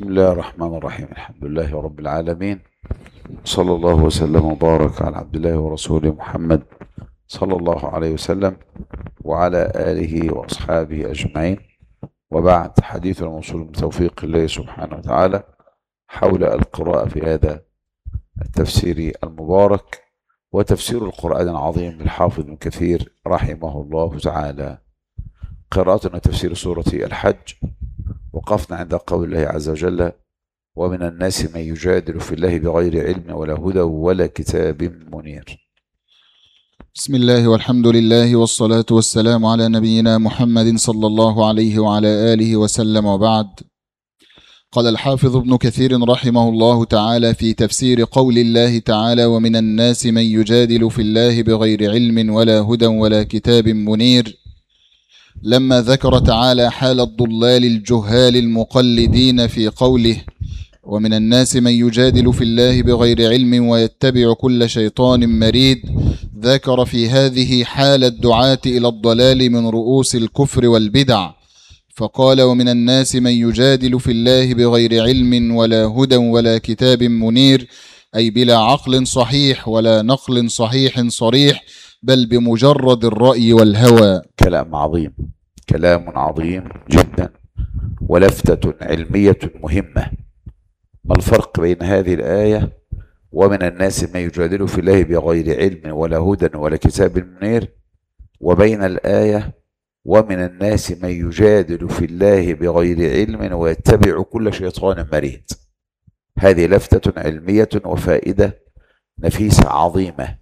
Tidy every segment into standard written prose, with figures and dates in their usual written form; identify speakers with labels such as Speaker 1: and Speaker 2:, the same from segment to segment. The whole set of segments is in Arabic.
Speaker 1: بسم الله الرحمن الرحيم. الحمد لله رب العالمين، صلى الله وسلم وبارك على عبد الله ورسوله محمد صلى الله عليه وسلم وعلى آله وأصحابه أجمعين. وبعد، حديث الموصول بتوفيق الله سبحانه وتعالى حول القراءة في هذا التفسير المبارك، وتفسير القرآن العظيم للحافظ ابن كثير رحمه الله تعالى. قراءتنا تفسير سورة الحج، وقفنا عند قول الله عز وجل: ومن الناس من يجادل في الله بغير علم ولا هدى ولا كتاب منير.
Speaker 2: بسم الله والحمد لله والصلاة والسلام على نبينا محمد صلى الله عليه وعلى آله وسلم، وبعد. قال الحافظ ابن كثير رحمه الله تعالى في تفسير قول الله تعالى: ومن الناس من يجادل في الله بغير علم ولا هدى ولا كتاب منير، لما ذكر تعالى حال الضلال الجهال المقلدين في قوله: ومن الناس من يجادل في الله بغير علم ويتبع كل شيطان مريد، ذكر في هذه حال الدعاة إلى الضلال من رؤوس الكفر والبدع، فقال: ومن الناس من يجادل في الله بغير علم ولا هدى ولا كتاب منير، أي بلا عقل صحيح ولا نقل صحيح صريح، بل بمجرد الرأي والهوى.
Speaker 1: كلام عظيم، كلام عظيم جدا، ولفتة علمية مهمة. ما الفرق بين هذه الآية ومن الناس من يجادل في الله بغير علم ولا هدى ولا كتاب منير، وبين الآية ومن الناس من يجادل في الله بغير علم ويتبع كل شيطان مريد؟ هذه لفتة علمية وفائدة نفيسة عظيمة.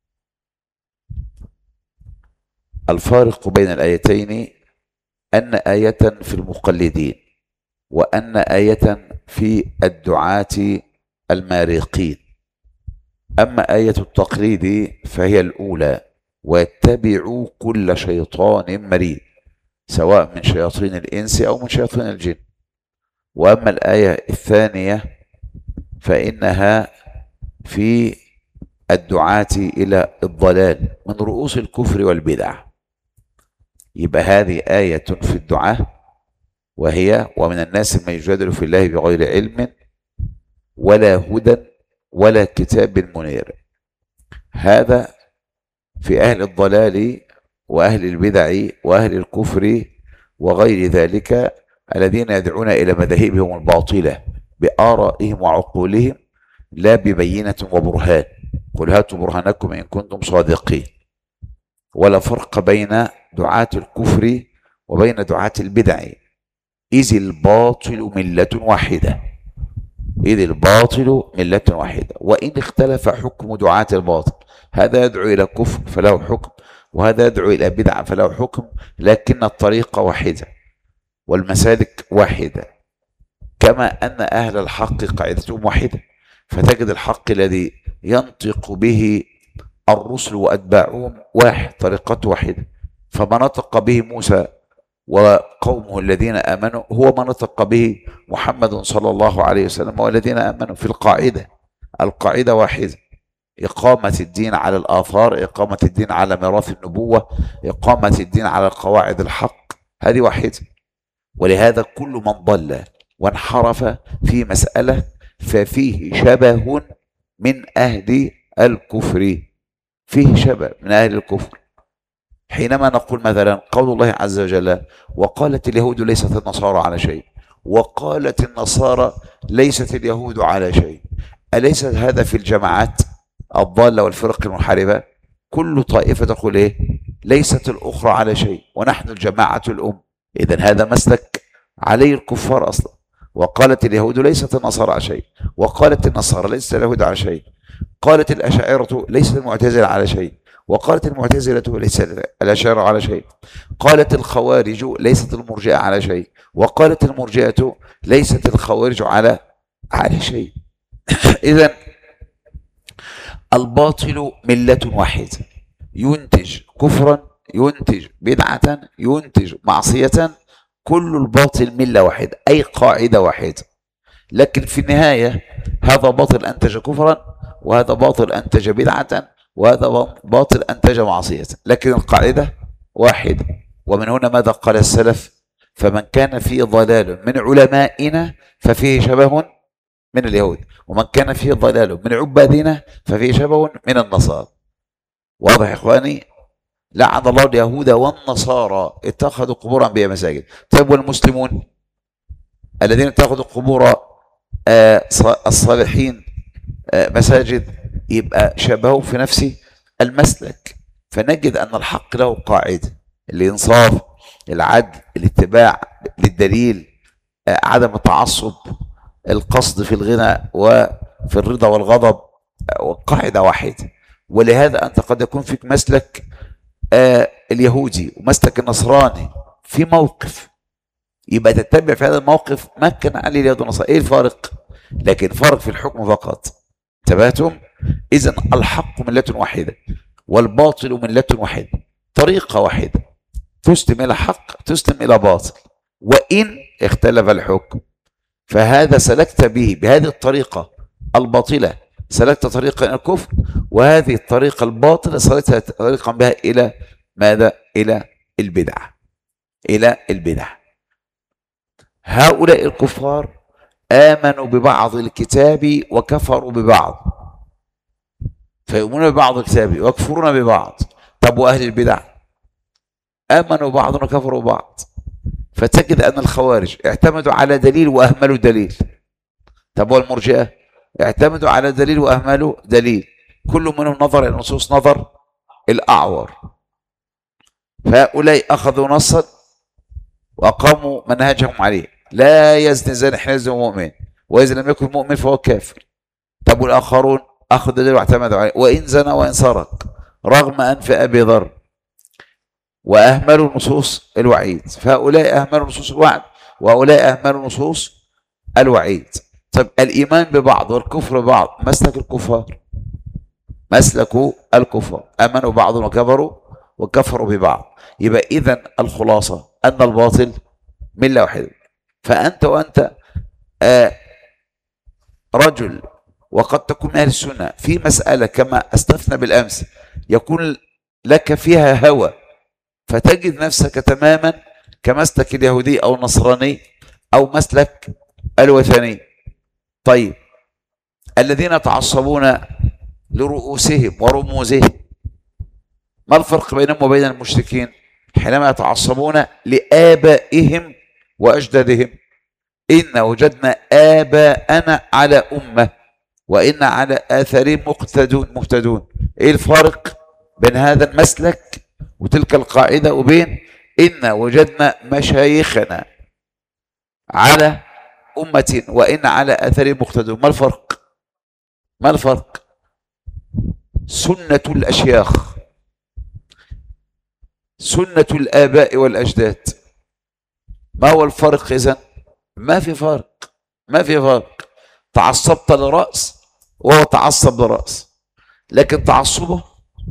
Speaker 1: الفارق بين الآيتين أن آية في المقلدين، وأن آية في الدعاة المارقين. أما آية التقليد فهي الأولى: ويتبعوا كل شيطان مريد، سواء من شياطين الإنس أو من شياطين الجن. وأما الآية الثانية فإنها في الدعاة إلى الضلال من رؤوس الكفر والبدع. يبقى هذه آية في الدعاة، وهي: ومن الناس من يجادل في الله بغير علم ولا هدى ولا كتاب منير. هذا في أهل الضلال وأهل البدع وأهل الكفر وغير ذلك، الذين يدعون إلى مذاهبهم الباطلة بآرائهم وعقولهم لا ببينة وبرهان. قل هاتوا برهانكم إن كنتم صادقين. ولا فرق بين دعاة الكفر وبين دعاة البدع، إذ الباطل ملة واحدة. إذ الباطل ملة واحدة، وإن اختلف حكم دعاة الباطل، هذا يدعو إلى كفر فله حكم، وهذا يدعو إلى بدعة فله حكم، لكن الطريقة واحدة والمسالك واحدة. كما أن أهل الحق قاعدتهم واحدة، فتجد الحق الذي ينطق به الرسل وأتباعهم واحد، طريقته واحدة. فما نطق به موسى وقومه الذين آمنوا هو ما نطق به محمد صلى الله عليه وسلم والذين آمنوا. في القاعدة واحدة: إقامة الدين على الآثار، إقامة الدين على ميراث النبوة، إقامة الدين على القواعد الحق، هذه واحدة. ولهذا كل من ضل وانحرف في مسألة ففيه شبه من أهل الكفر، فيه شبه من أهل الكفر. حينما نقول مثلا قول الله عز وجل: وقالت اليهود ليست النصارى على شيء، وقالت النصارى ليست اليهود على شيء، أليس هذا في الجماعات الضالة والفرق المنحرفة؟ كل طائفة تقول إيه؟ ليست الأخرى على شيء، ونحن الجماعة الأم. إذن هذا مسلك عليه الكفار أصلا. وقالت اليهود ليست النصارى على شيء، وقالت النصارى ليست اليهود على شيء، قالت الأشاعرة ليست المعتزلة على شيء، وقالت المعتزلة ليست الأشاعرة على شيء، قالت الخوارج ليست المرجئة على شيء، وقالت المرجئة ليست الخوارج على شيء. إذن الباطل ملة واحدة، ينتج كفرا، ينتج بدعة، ينتج معصية. كل الباطل ملة واحدة، أي قاعدة واحدة. لكن في النهاية هذا باطل أنتج كفرا، وهذا باطل أنتج بدعة، وهذا باطل أنتج معصية، لكن القاعدة واحدة. ومن هنا ماذا قال السلف فمن كان فيه ضلال من علمائنا ففيه شبه من اليهود، ومن كان فيه ضلال من عبادنا ففيه شبه من النصارى. واضح يا إخواني؟ لعن الله اليهود والنصارى اتخذوا قبور أنبياء مساجد. طيب والمسلمون الذين اتخذوا قبور الصالحين مساجد، يبقى شبهوا في نفس المسلك. فنجد أن الحق له قاعدة: الإنصاف، العدل، الاتباع للدليل، عدم التعصب، القصد في الغنى وفي الرضا والغضب، وقاعدة واحدة. ولهذا أنت قد يكون فيك مسلك اليهودي ومسلك النصراني في موقف، يبقى تتبع في هذا الموقف ما كان عليه اليهود والنصارى. ايه الفارق؟ لكن فرق في الحكم فقط. انتبهتم؟ اذا الحق ملة واحدة والباطل ملة واحدة، طريقة واحدة، تسلم الى حق تسلم الى باطل، وان اختلف الحكم فهذا سلكت به بهذه الطريقة الباطلة سلكت طريقا الى الكفر، وهذه الطريقة الباطلة سلكت طريقا بها الى ماذا؟ الى البدع. الى البدع. هؤلاء الكفار آمنوا ببعض الكتاب وكفروا ببعض، فيؤمنون ببعض الكتاب ويكفرون ببعض. طب وأهل البدع آمنوا بعض وكفروا بعض. فتجد أن الخوارج اعتمدوا على دليل وأهملوا دليل. طب والمرجئة اعتمدوا على دليل وأهملوا دليل، كل منهم نظر إلى النصوص نظر الأعور. فهؤلاء أخذوا نصا وأقاموا منهجهم عليه: لا يزني زاني حين يزني مؤمن، وإذا لم يكن مؤمن فهو كافر. طب والآخرون أخذوا دليل واعتمدوا عليه: وإن زنى وإن سرق رغم أنف أبي ذر، وأهملوا نصوص الوعيد. فهؤلاء أهملوا نصوص الوعد وهؤلاء أهملوا نصوص الوعيد. طب الإيمان ببعض والكفر ببعض مسلك الكفار، مسلك الكفار، آمنوا بعض وكفروا ببعض. يبقى إذن الخلاصة أن الباطل ملة واحدة. فأنت وأنت رجل وقد تكون من أهل السنة في مسألة كما أستثنى بالأمس يكون لك فيها هوى، فتجد نفسك تماما كمسلك اليهودي أو النصراني أو مسلك الوثني. طيب الذين يتعصبون لرؤوسهم ورموزهم، ما الفرق بينهم وبين المشركين حينما يتعصبون لآبائهم وأجدادهم؟ إن وجدنا آباءنا على أمة وإن على آثارهم مهتدون. إيه الفارق بين هذا المسلك وتلك القاعدة وبين إن وجدنا مشايخنا على أمة وإن على آثارهم مهتدون؟ ما الفرق؟ ما الفرق؟ سنة الأشياخ، سنة الآباء والأجداد. ما هو الفرق إذن؟ ما في فرق، ما في فرق. تعصبت لرأس وهو تعصب لرأس، لكن تعصبه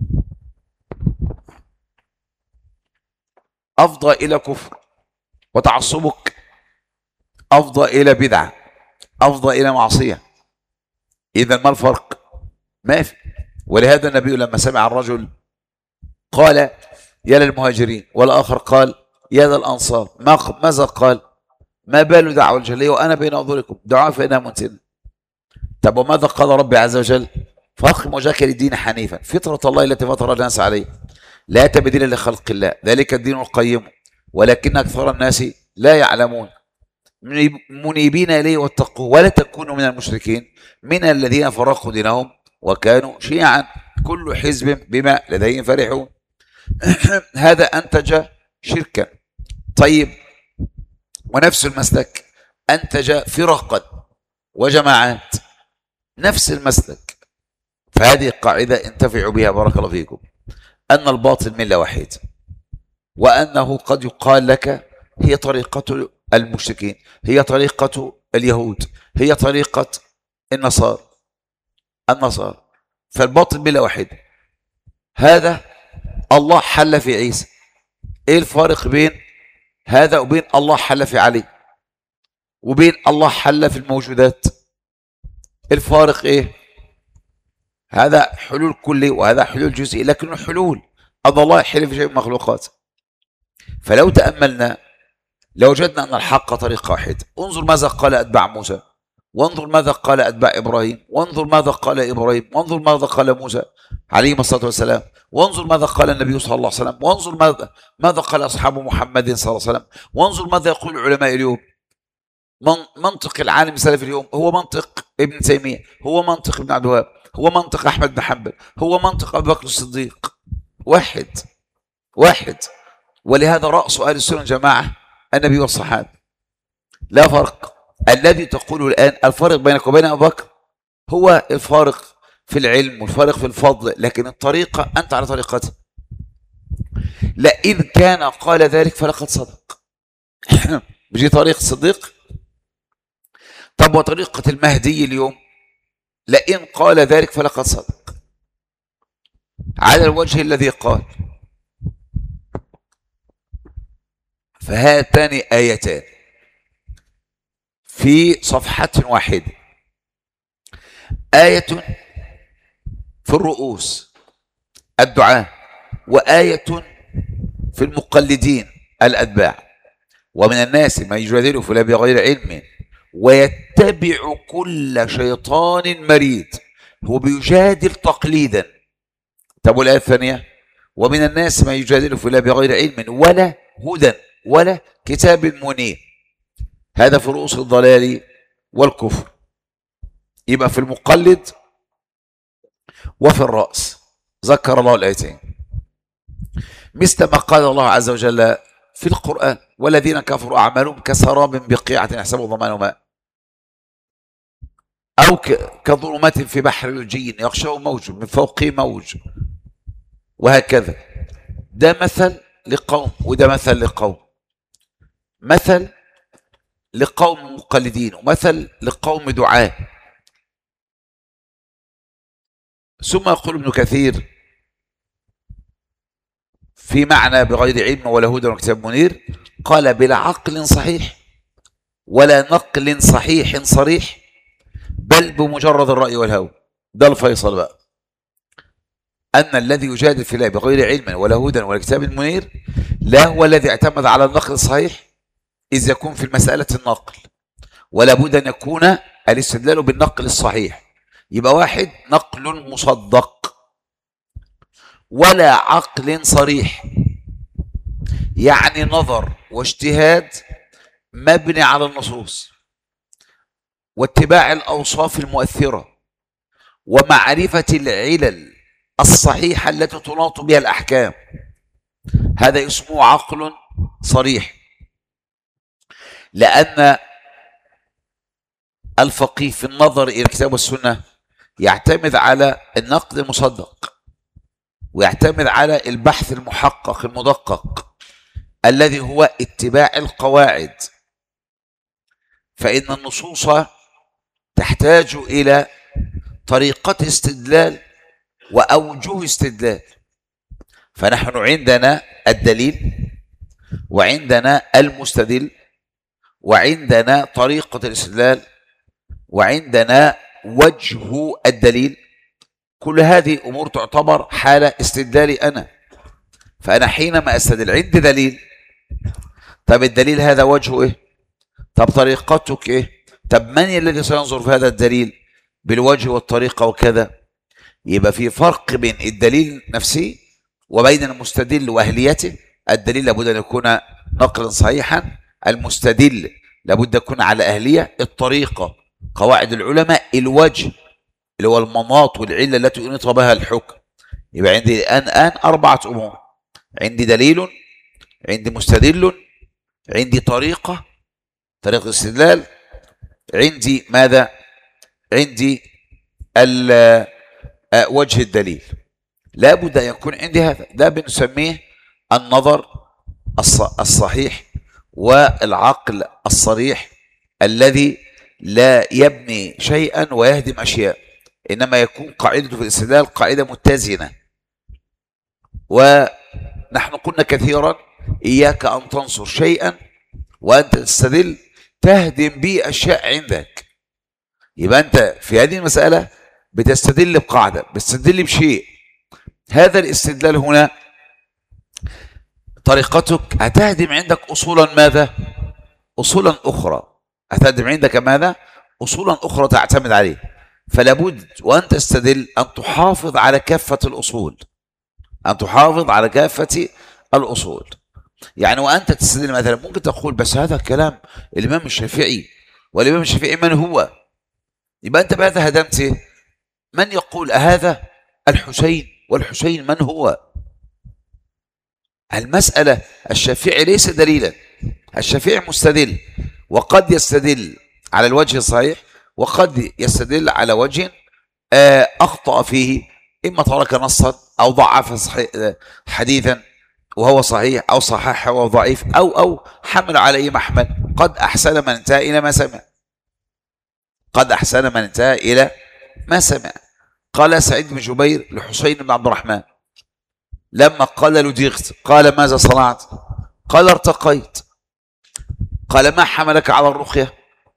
Speaker 1: أفضى إلى كفر، وتعصبك أفضى إلى بدعة، أفضى إلى معصية. إذن ما الفرق؟ ما في. ولهذا النبي لما سمع الرجل قال: يا للمهاجرين، والآخر قال: يا للأنصار، ماذا قال؟ ما بال دعوة الجاهلية وأنا بين أظهركم دعاء فإنها منتنة. طب وماذا قال ربي عز وجل؟ فأقم وجهك للدين حنيفا فطرة الله التي فطر الناس عليه لا تبديل لخلق الله ذلك الدين القيم ولكن أكثر الناس لا يعلمون منيبين إليه واتقوه ولا تكونوا من المشركين من الذين فرقوا دينهم وكانوا شيعا كل حزب بما لديهم فرحون. هذا أنتج شركا. طيب ونفس المسلك أنتج فرقا وجماعات، نفس المسلك. فهذه القاعدة انتفعوا بها بارك الله فيكم، أن الباطل ملة واحدة، وأنه قد يقال لك هي طريقة المشركين، هي طريقة اليهود، هي طريقة النصارى. فالباطل ملة واحدة. هذا الله حل في عيسى. ايه الفارق بين هذا وبين الله حل في علي وبين الله حل في الموجودات؟ الفارق ايه؟ هذا حلول كلي وهذا حلول جزئي، لكنه حلول. الله يحل في شيء من مخلوقات. فلو تأملنا لوجدنا أن الحق طريقة واحدة. انظر ماذا قال أتباع موسى، وانظر ماذا قال أتباع إبراهيم، وانظر ماذا قال إبراهيم، وانظر ماذا قال موسى عليه الصلاة والسلام، وانظر ماذا قال النبي صلى الله عليه وسلم، وانظر ماذا قال أصحاب محمد صلى الله عليه وسلم، وانظر ماذا يقول العلماء اليوم. منطق العالم السلفي اليوم هو منطق ابن تيمية، هو منطق ابن عبد الوهاب، هو منطق أحمد بن حنبل، هو منطق أبي بكر الصديق. واحد. ولهذا رأس أهل السنة والجماعة النبي والصحابة، لا فرق. الذي تقوله الآن الفرق بينك وبين أبي بكر هو الفارق في العلم والفارق في الفضل، لكن الطريقة أنت على طريقته. لئن كان قال ذلك فلقد صدق. مش دي طريقة الصديق؟ طب وطريقة المهدي اليوم؟ لئن قال ذلك فلقد صدق على الوجه الذي قال. فهاتان آيتان في صفحة واحدة، آية في الرؤوس الدعاة، وآية في المقلدين الأتباع. ومن الناس من يجادل في الله بغير علم ويتبع كل شيطان مريد. هو بيجادل تقليدا. طب والآية الثانية؟ ومن الناس من يجادل في الله بغير علم ولا هدى ولا كتاب منير. هذا في رؤوس الضلال والكفر. يبقى في المقلد وفي الرأس ذكر الله الآيتين، مثل ما قال الله عز وجل في القرآن: والذين كفروا أعمالهم كسراب بقيعة يحسبه ظمآن ماء، أو كظلمات في بحر لجي يغشاه موج من فوقه موج، وهكذا. ده مثل لقوم وده مثل لقوم، مثل لقوم مقلدين ومثل لقوم دعاة. ثم يقول ابن كثير في معنى بغير علم ولا هدى ولا كتاب منير، قال: بلا عقل صحيح ولا نقل صحيح صريح، بل بمجرد الرأي والهوى. ده الفيصل بقى، أن الذي يجادل في الله بغير علم ولا هدى ولا كتاب منير لا هو الذي اعتمد على النقل الصحيح، إذ يكون في المسألة النقل، ولا بد أن يكون الاستدلال بالنقل الصحيح. يبقى واحد نقل مصدق ولا عقل صريح، يعني نظر واجتهاد مبني على النصوص واتباع الأوصاف المؤثرة ومعرفة العلل الصحيحة التي تناط بها الأحكام. هذا اسمه عقل صريح، لأن الفقيه في النظر إلى الكتاب والسنة يعتمد على النقد المصدق، ويعتمد على البحث المحقق المدقق الذي هو اتباع القواعد. فإن النصوص تحتاج إلى طريقة استدلال وأوجه استدلال. فنحن عندنا الدليل، وعندنا المستدل، وعندنا طريقة الاستدلال، وعندنا وجه الدليل. كل هذه أمور تعتبر حالة استدلالي أنا. فأنا حينما أستدل عندي دليل، طب الدليل هذا وجهه إيه؟ طب طريقتك إيه؟ طب من الذي سينظر في هذا الدليل بالوجه والطريقة وكذا؟ يبقى في فرق بين الدليل نفسه وبين المستدل وأهليته. الدليل لابد أن يكون نقلا صحيحا، المستدل لابد أن يكون على أهلية، الطريقة قواعد العلماء، الوجه اللي هو المناط والعلة التي ينيط بها الحكم. يبقى عندي الآن 4 أمور: عندي دليل، عندي مستدل، عندي طريقة استدلال، عندي ماذا؟ عندي وجه الدليل. لا بد أن يكون عندي هذا. ده بنسميه النظر الصحيح والعقل الصريح، الذي لا يبني شيئا ويهدم أشياء، إنما يكون قاعدته في الاستدلال قاعدة متزنة. ونحن قلنا كثيرا: إياك أن تنصر شيئا وأنت تستدل تهدم به أشياء عندك. يبقى أنت في هذه المسألة بتستدل بقاعدة، بتستدل بشيء، هذا الاستدلال هنا طريقتك هتهدم عندك أصولا ماذا؟ أصولا أخرى، هتقدم عندك ماذا؟ أصولا أخرى تعتمد عليه. فلا بد وأن تستدل أن تحافظ على كافة الأصول، أن تحافظ على كافة الأصول. يعني وأنت تستدل مثلا ممكن تقول بس هذا كلام الإمام الشافعي، والإمام الشافعي من هو؟ يبقى أنت بهذا هدمت من يقول هذا الحسين، والحسين من هو؟ المسألة الشافعي ليس دليلا، الشافعي مستدل، وقد يستدل على الوجه الصحيح، وقد يستدل على وجه أخطأ فيه، إما ترك نصا أو ضعف حديثا وهو صحيح، أو صححه وهو ضعيف، أو حمل عليه محمل. قد أحسن من انتهى إلى ما سمع، قد أحسن من انتهى إلى ما سمع. قال سعيد بن جبير لحسين بن عبد الرحمن لما قال لدغت، قال ماذا صنعت؟ قال ارتقيت. قال ما حملك على الرقية؟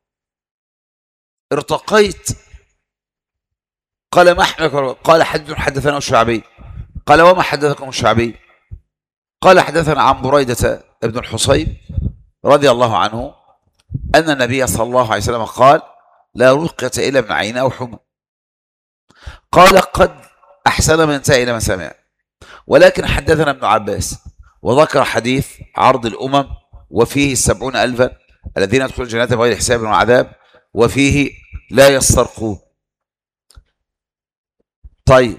Speaker 1: ارتقيت. قال ما حملك؟ قال حدثنا الشعبي. قال وما حدثكم الشعبي؟ قال حدثنا عن بريدة ابن الحصيب رضي الله عنه أن النبي صلى الله عليه وسلم قال لا رقية إلا من عين أو حمى. قال قد أحسن من انتهى إلى ما سمع، ولكن حدثنا ابن عباس وذكر حديث عرض الأمم، وفيه 70,000 الذين يدخلون الجنة بغير حساب وعذاب، وفيه لا يسترقون. طيب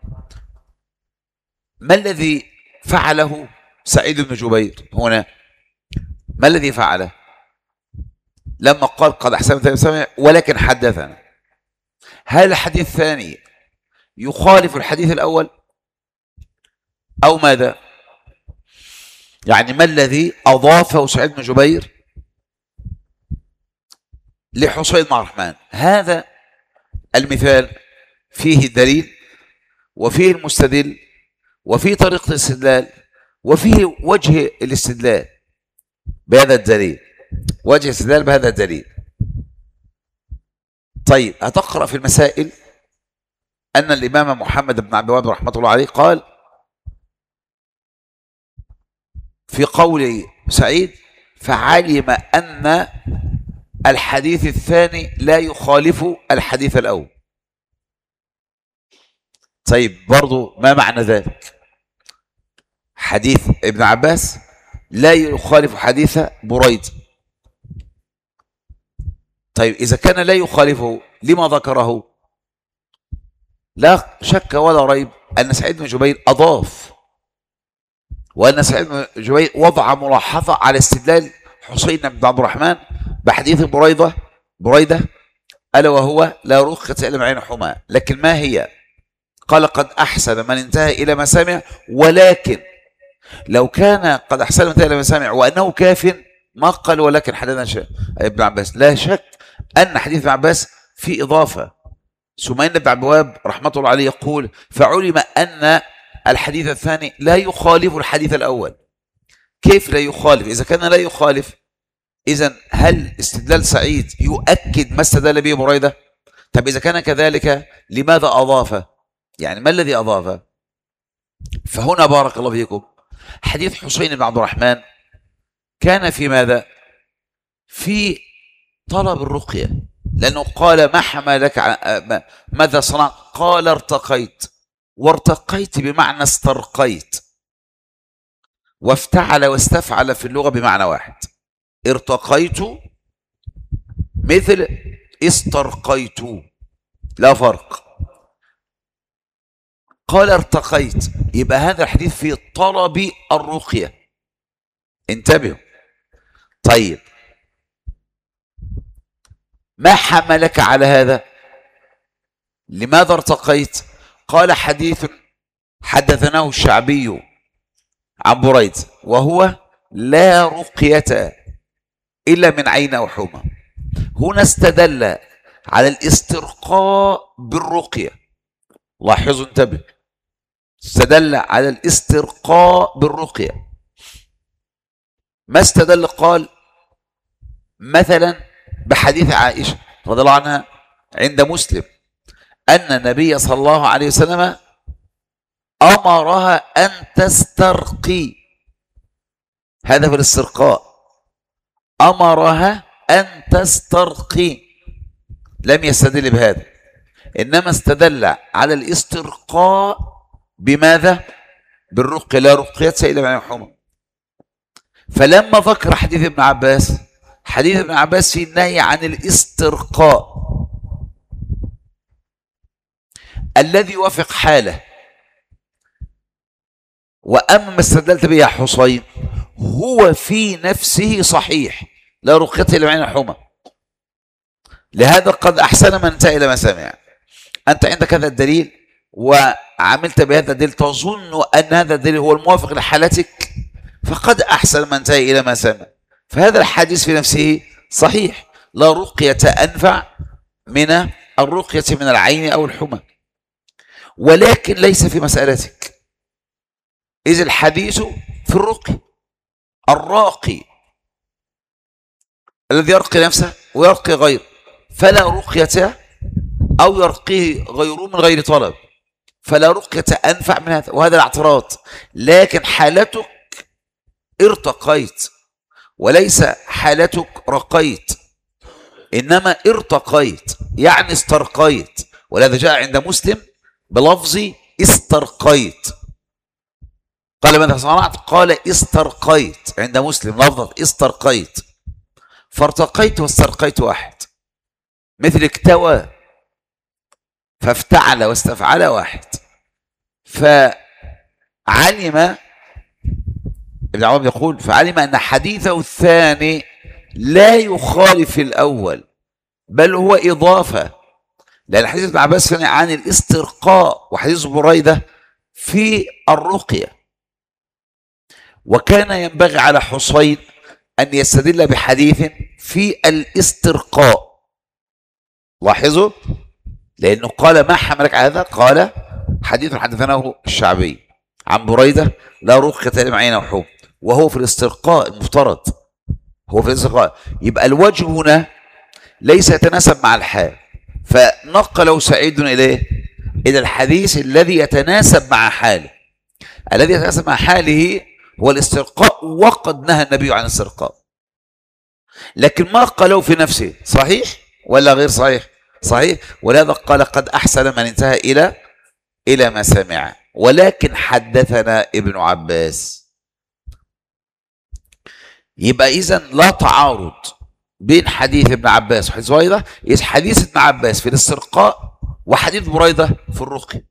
Speaker 1: ما الذي فعله سعيد بن جبير هنا؟ ما الذي فعله لما قال قد أحسن سمع ولكن حدثنا؟ هل الحديث الثاني يخالف الحديث الأول أو ماذا؟ يعني ما الذي أضافه سعيد بن جبير لحسين بن الرحمن؟ هذا المثال فيه الدليل، وفيه المستدل، وفيه طريقة الاستدلال، وفيه وجه الاستدلال بهذا الدليل، وجه الاستدلال بهذا الدليل. طيب هتقرأ في المسائل أن الإمام محمد بن عبد الوهاب رحمة الله عليه قال في قول سعيد فعلم أن الحديث الثاني لا يخالف الحديث الأول. طيب برضو ما معنى ذلك؟ حديث ابن عباس لا يخالف حديث بريد. طيب إذا كان لا يخالفه لما ذكره؟ لا شك ولا ريب أن سعيد بن جبير أضاف، وأن سعيد بن جبير وضع ملاحظة على استدلال حسين بن عبد الرحمن بحديث بريدة ألا وهو لا رقية إلا من عين حمى. لكن ما هي؟ قال قد أحسن من انتهى إلى ما سمع، ولكن لو كان قد أحسن من انتهى إلى ما سمع وأنه كاف ما قال ولكن حدثنا ابن عباس. لا شك أن حديث ابن عباس في إضافة. سمين بن عبد الوهاب رحمة الله عليه يقول فعلم أن الحديث الثاني لا يخالف الحديث الأول. كيف لا يخالف؟ إذا كان لا يخالف إذن هل استدلال سعيد يؤكد ما استدل به بريدة؟ طب إذا كان كذلك لماذا أضاف؟ يعني ما الذي أضاف؟ فهنا بارك الله فيكم حديث حسين بن عبد الرحمن كان في ماذا؟ في طلب الرقية، لأنه قال ما حملك ماذا صنع؟ قال ارتقيت. وارتقيت بمعنى استرقيت، وافتعل واستفعل في اللغة بمعنى واحد. ارتقيت مثل استرقيت، لا فرق. قال ارتقيت، يبقى هذا الحديث في طلب الرقية. انتبهوا. طيب ما حملك على هذا؟ لماذا ارتقيت؟ قال حديث حدثناه الشعبي عن بريد وهو لا رقية إلا من عين أو حمى. هنا استدل على الاسترقاء بالرقية. لاحظوا انتبه، استدل على الاسترقاء بالرقية. ما استدل؟ قال مثلا بحديث عائشة رضي الله عنها عند مسلم أن النبي صلى الله عليه وسلم أمرها أن تسترقي. هذا في الاسترقاء. أمرها أن تسترقي، لم يستدل بهذا، إنما استدل على الاسترقاء بماذا؟ بالرقية، لا رقية إلا مع الحمى. فلما ذكر حديث ابن عباس، حديث ابن عباس في النهي عن الاسترقاء الذي يوافق حاله. وأما ما استدلت به يا حسين هو في نفسه صحيح، لا رقية إلا مع الحمى. لهذا قد أحسن من انتهى إلى ما سمع. أنت عندك هذا الدليل وعملت بهذا الدليل، تظن أن هذا الدليل هو الموافق لحالتك، فقد أحسن من انتهى إلى ما سمع. فهذا الحديث في نفسه صحيح، لا رقية أنفع من الرقية من العين أو الحمى، ولكن ليس في مسألتك. إذ الحديث في الرقي، الراقي الذي يرقي نفسه ويرقي غيره فلا رقية، أو يرقيه غيره من غير طلب فلا رقية أنفع من هذا، وهذا الاعتراض. لكن حالتك ارتقيت، وليس حالتك رقيت، إنما ارتقيت يعني استرقيت. ولهذا جاء عند مسلم بلفظ استرقيت. قال ماذا صنعت؟ قال استرقيت. عند مسلم لفظة استرقيت. فارتقيت واسترقيت واحد، مثل اكتوى فافتعل واستفعل واحد. فعلم ابن عمر يقول فعلم أن حديثه الثاني لا يخالف الأول بل هو إضافة، لأن حديث ابن عباس كان عن الاسترقاء وحديث بريدة في الرقية. وكان ينبغي على حسين أن يستدل بحديث في الاسترقاء. لاحظوا، لأنه قال ما حملك على هذا؟ قال حديث حدثناه الشعبي عن بريدة لا رقية إلا مع عين أو حمى، وهو في الاسترقاء المفترض، هو في الاسترقاء. يبقى الوجه هنا ليس يتناسب مع الحال، فنقله سعيد إلى الحديث الذي يتناسب مع حاله. الذي يتناسب مع حاله هو الاسترقاء، وقد نهى النبي عن الاسترقاء. لكن ما قالوا في نفسه صحيح ولا غير صحيح؟ صحيح. ولهذا قال قد أحسن من انتهى إلى ما سمع. ولكن حدثنا ابن عباس. يبقى إذن لا تعارض بين حديث ابن عباس وحديث بريدة، إذ حديث ابن عباس في الاسترقاء وحديث بريدة في الرقي.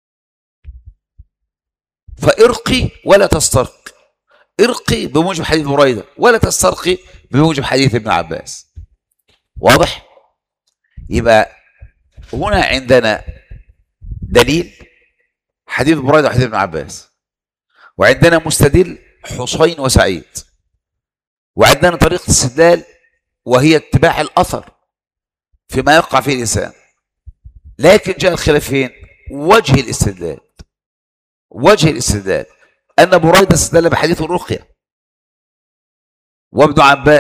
Speaker 1: فارقي ولا تسترق، ارقي بموجب حديث بريدة ولا تسترقي بموجب حديث ابن عباس. واضح؟ يبقى هنا عندنا دليل حديث بريدة وحديث ابن عباس، وعندنا مستدل حسين وسعيد، وعندنا طريقة استدلال وهي اتباع الأثر فيما يقع فيه الإنسان. لكن جاء الخلاف فين؟ وجه الاستدلال. وجه الاستدلال أن بريدة استدل بحديث الرقية، وابن عباس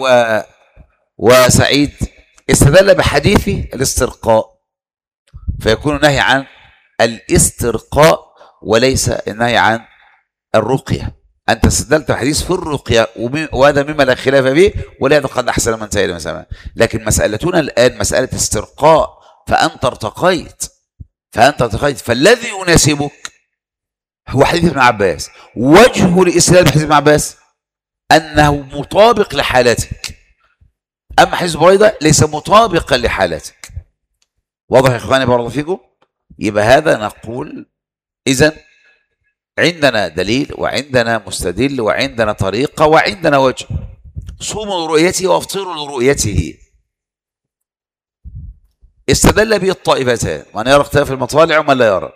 Speaker 1: وسعيد استدل بحديث الاسترقاء، فيكون نهي عن الاسترقاء وليس النهي عن الرقية. أنت استدلت بحديث في الرقية، وهذا مما لا خلاف به، ولهذا قد أحسن من سائل مسامة. لكن مسألتنا الآن مسألة استرقاء، فأنت ارتقيت فالذي يناسبك هو حديث ابن عباس. وجه الاستدلال بحديث ابن عباس أنه مطابق لحالتك، أما حديث بريدة ليس مطابقا لحالتك. واضح يا إخواني بارك الله فيكم؟ يبقى هذا نقول إذن عندنا دليل وعندنا مستدل وعندنا طريقة وعندنا وجه. صوموا لرؤيته وافطروا لرؤيته. استدل به الطائفتان، من يرى اختلاف المطالع ومن لا يرى.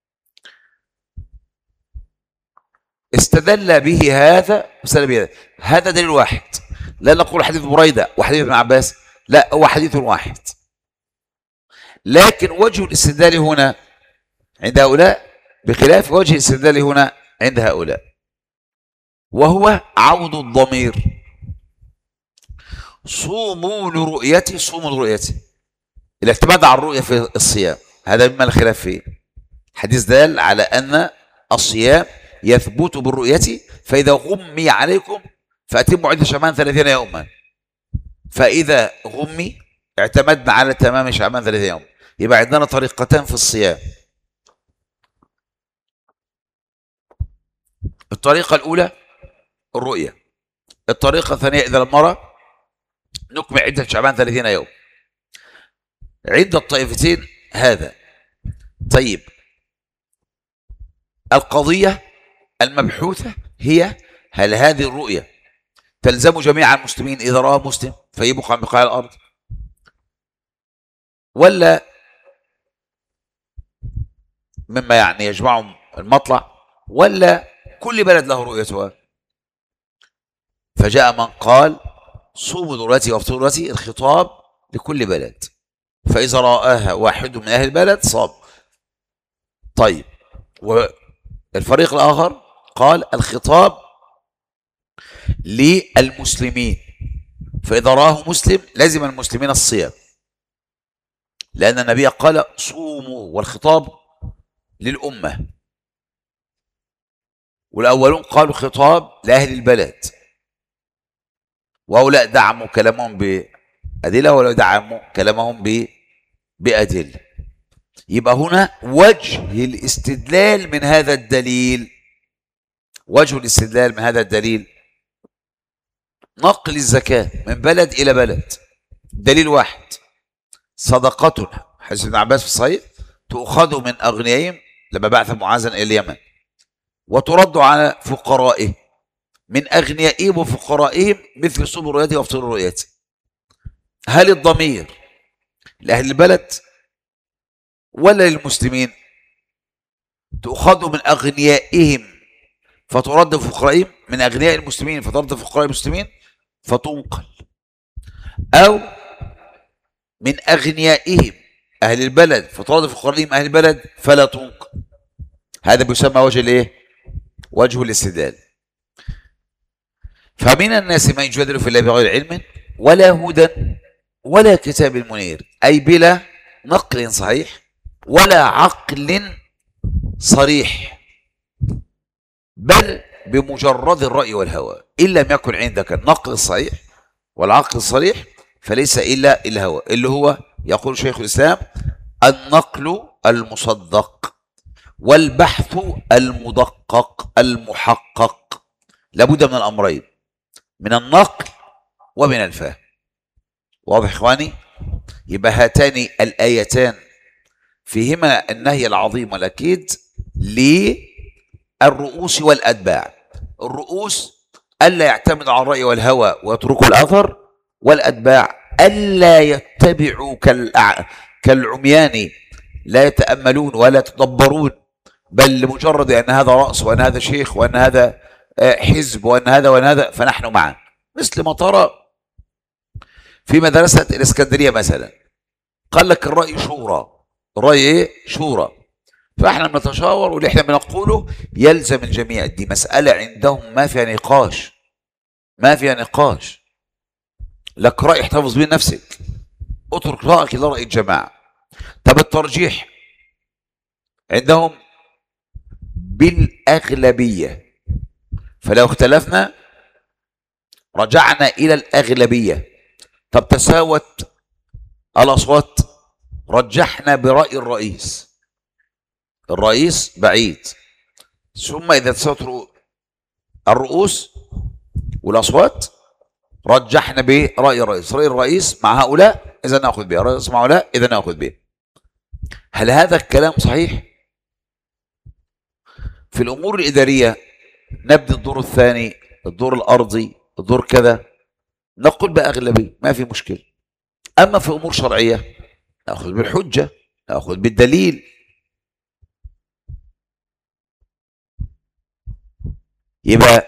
Speaker 1: استدل به هذا واستدل به هذا دليل واحد، لا نقول حديث بريدة وحديث ابن عباس، لا، هو حديث واحد. لكن وجه الاستدلال هنا عند هؤلاء بخلاف وجه الاستدلال هنا عند هؤلاء، وهو عود الضمير. صوموا لرؤيتي، صوموا لرؤيتي، الاعتماد على الرؤية في الصيام، هذا مما الخلاف فيه. حديث دال على أن الصيام يثبت بالرؤية، فإذا غمي عليكم فأتموا عدة شعبان 30 يوما، فإذا غمي اعتمدنا على تمام شعبان 30 يوم. يبقى عندنا طريقتان في الصيام. الطريقة الأولى الرؤية، الطريقة الثانية إذا المرأة نكمل عدة شعبان 30 يوم. عند الطائفتين هذا. طيب، القضية المبحوثة هي هل هذه الرؤية تلزم جميع المسلمين إذا رأى مسلم فيبقى عن بقاع الأرض، ولا مما يعني يجمعهم المطلع، ولا كل بلد له رؤيتها؟ فجاء من قال صوموا دلوقتي وافطروا دلوقتي، الخطاب لكل بلد، فإذا رآها واحد من أهل البلد صام. طيب، والفريق الآخر قال الخطاب للمسلمين، فإذا رآه مسلم لازم المسلمين الصيام، لأن النبي قال صوموا، والخطاب للأمة. والأولون قالوا خطاب لأهل البلد، وهؤلاء دعموا كلامهم بأدلة ولا دعموا كلامهم بأدلة. يبقى هنا وجه الاستدلال من هذا الدليل، وجه الاستدلال من هذا الدليل نقل الزكاة من بلد إلى بلد. دليل واحد، صدقة حديث ابن عباس في الصحيح تؤخذ من أغنيائهم لما بعث معاذا إلى اليمن وترد على فقرائهم، من أغنيائهم وفقرائهم مثل صوم رؤيته وافطر رؤيته. هل الضمير لأهل البلد ولا للمسلمين؟ تؤخذ من أغنيائهم فترد فقرائهم، من أغنياء المسلمين فترد فقراء المسلمين فتنقل، أو من أغنيائهم أهل البلد فترد فقراءهم أهل البلد فلا تنقل. هذا بيسمى وجه الايه؟ وجه الاستدلال. فمن الناس من يجادل في الله بغير علم ولا هدى ولا كتاب منير، أي بلا نقل صحيح ولا عقل صريح، بل بمجرد الرأي والهوى. إن لم يكن عندك النقل الصحيح والعقل الصريح فليس إلا الهوى، اللي هو يقول شيخ الإسلام النقل المصدق والبحث المدقق المحقق. لابد من الأمرين، من النقل ومن الفهم. واضح إخواني؟ يبقى هاتان الآيتان فيهما النهي العظيم والأكيد للرؤوس والأتباع. الرؤوس ألا يعتمد على الرأي والهوى ويتركوا الأثر، والأتباع ألا يتبعوا كالعميان لا يتأملون ولا يتدبرون، بل لمجرد أن هذا رأس وأن هذا شيخ وأن هذا حزب وأن هذا وأن هذا فنحن معا. مثل ما ترى في مدرسة الإسكندرية مثلا، قال لك الرأي شورى. الرأي إيه؟ شورى. فإحنا بنتشاور واللي إحنا بنقوله يلزم الجميع. دي مسألة عندهم ما فيها نقاش، ما فيها نقاش. لك رأي احتفظ به نفسك، اترك رأيك إلى رأي الجماعة. طب الترجيح عندهم بالأغلبية، فلو اختلفنا رجعنا إلى الأغلبية. طب تساوت الأصوات، رجحنا برأي الرئيس. الرئيس بعيد، ثم إذا تساوت الرؤوس والأصوات رجحنا برأي الرئيس. رأي الرئيس مع هؤلاء إذا نأخذ به، رأي الرئيس مع هؤلاء إذا نأخذ به. هل هذا الكلام صحيح؟ في الأمور الإدارية نبدأ الدور الثاني، الدور الأرضي، الدور كذا، نقول بأغلبية ما في مشكلة. أما في أمور شرعية نأخذ بالحجة، نأخذ بالدليل. يبقى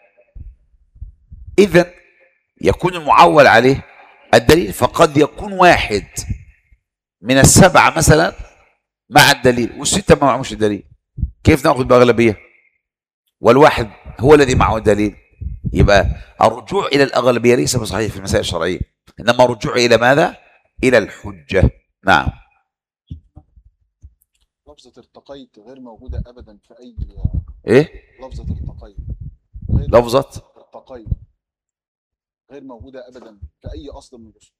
Speaker 1: إذن يكون المعول عليه الدليل، فقد يكون واحد من السبعة مثلا مع الدليل والستة ما معهمش الدليل. كيف نأخذ بأغلبية والواحد هو الذي معه الدليل؟ يبقى الرجوع إلى الأغلبية ليس بصحيح في المسائل الشرعية، إنما الرجوع إلى ماذا؟ إلى الحجة. نعم.
Speaker 2: لفظة ارتقيت غير موجودة أبدا في أي
Speaker 1: إيه؟
Speaker 2: لفظة ارتقيت
Speaker 1: لفظة
Speaker 2: ارتقيت غير موجودة أبدا في أي أصل من الأصول.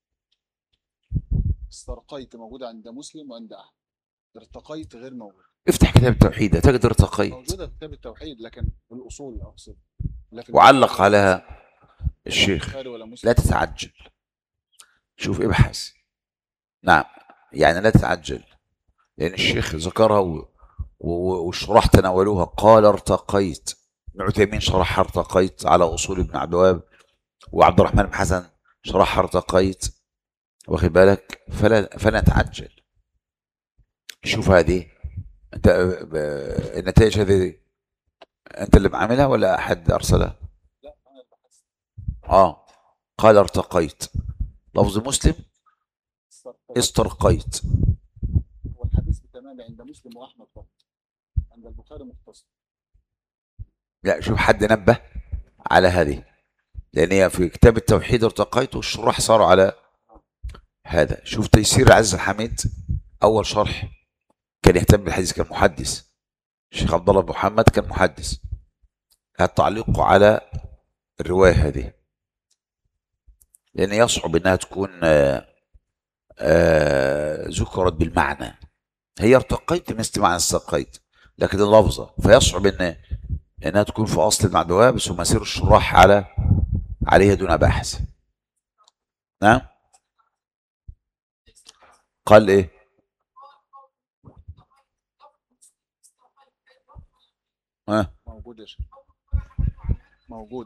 Speaker 2: استرقيت موجودة عند مسلم وعند أحمد، ارتقيت غير موجودة.
Speaker 1: افتح كتاب التوحيد هتجد ارتقيت.
Speaker 2: موجودة في كتاب التوحيد لكن الأصول أقصد. لكن
Speaker 1: وعلق عليها الشيخ.
Speaker 2: البخاري ولا مسلم.
Speaker 1: لا تتعجل، شوف ابحث. نعم، يعني لا تتعجل، لأن الشيخ ذكرها والشراح تناولوها. قال ارتقيت، ابن عثيمين شرح ارتقيت على أصول ابن عبد الوهاب، وعبد الرحمن بن حسن شرح ارتقيت، واخد بالك؟ فلا نتعجل. شوف هذه انت النتائج هذه انت اللي بعملها ولا احد ارسلها؟
Speaker 2: لا أنا بحثت.
Speaker 1: قال ارتقيت، لفظ مسلم استرقيت.
Speaker 2: والحديث بتمام عند مسلم وأحمد فقط، عند البخاري مختصر.
Speaker 1: لا، شوف حد نبه على هذه، لان هي في كتاب التوحيد ارتقيت والشراح صاروا على هذا. شوف تيسير عز الحميد، اول شرح كان يهتم بالحديث، كان محدث. الشيخ عبد الله بن محمد كان محدث، هذا تعليقه على الروايه هذه، لان يصعب انها تكون ذكرت بالمعنى. هي ارتقيت مثل معنى استرقيت، لكن اللفظه فيصعب انها تكون في اصل المعدويه، بس ثم يسير الشراح عليها دون بحث. نعم. قال ايه؟
Speaker 2: موجود يا شيخ، موجود.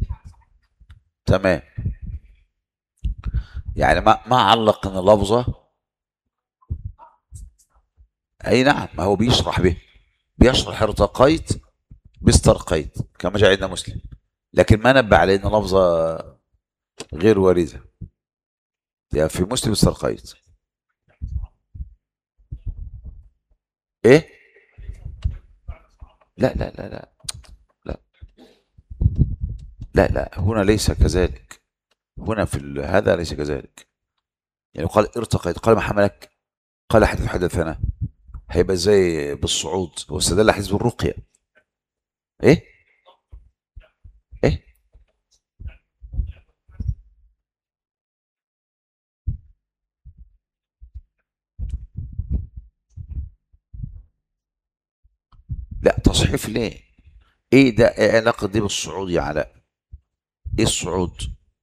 Speaker 1: تمام، يعني ما علق ان اللفظه. اي نعم، ما هو بيشرح به، بيشرح ارتقيت باسترقيت كما جاء عند مسلم، لكن ما نبه على ان لفظه غير وارده. يعني في مسلم استرقيت. ايه؟ لا لا لا لا لا لا لا، هنا ليس كذلك. هنا في هذا ليس كذلك. يعني قال ارتقيت، قال ما حملك؟ قال حدثنا. هيبقى زي بالصعود، هو استدل حديث بالرقيه. ايه؟ ايه؟ لا، تصحيف ليه؟ ايه ده؟ ايه علاقه دي بالصعود يا علاء؟ ايه الصعود؟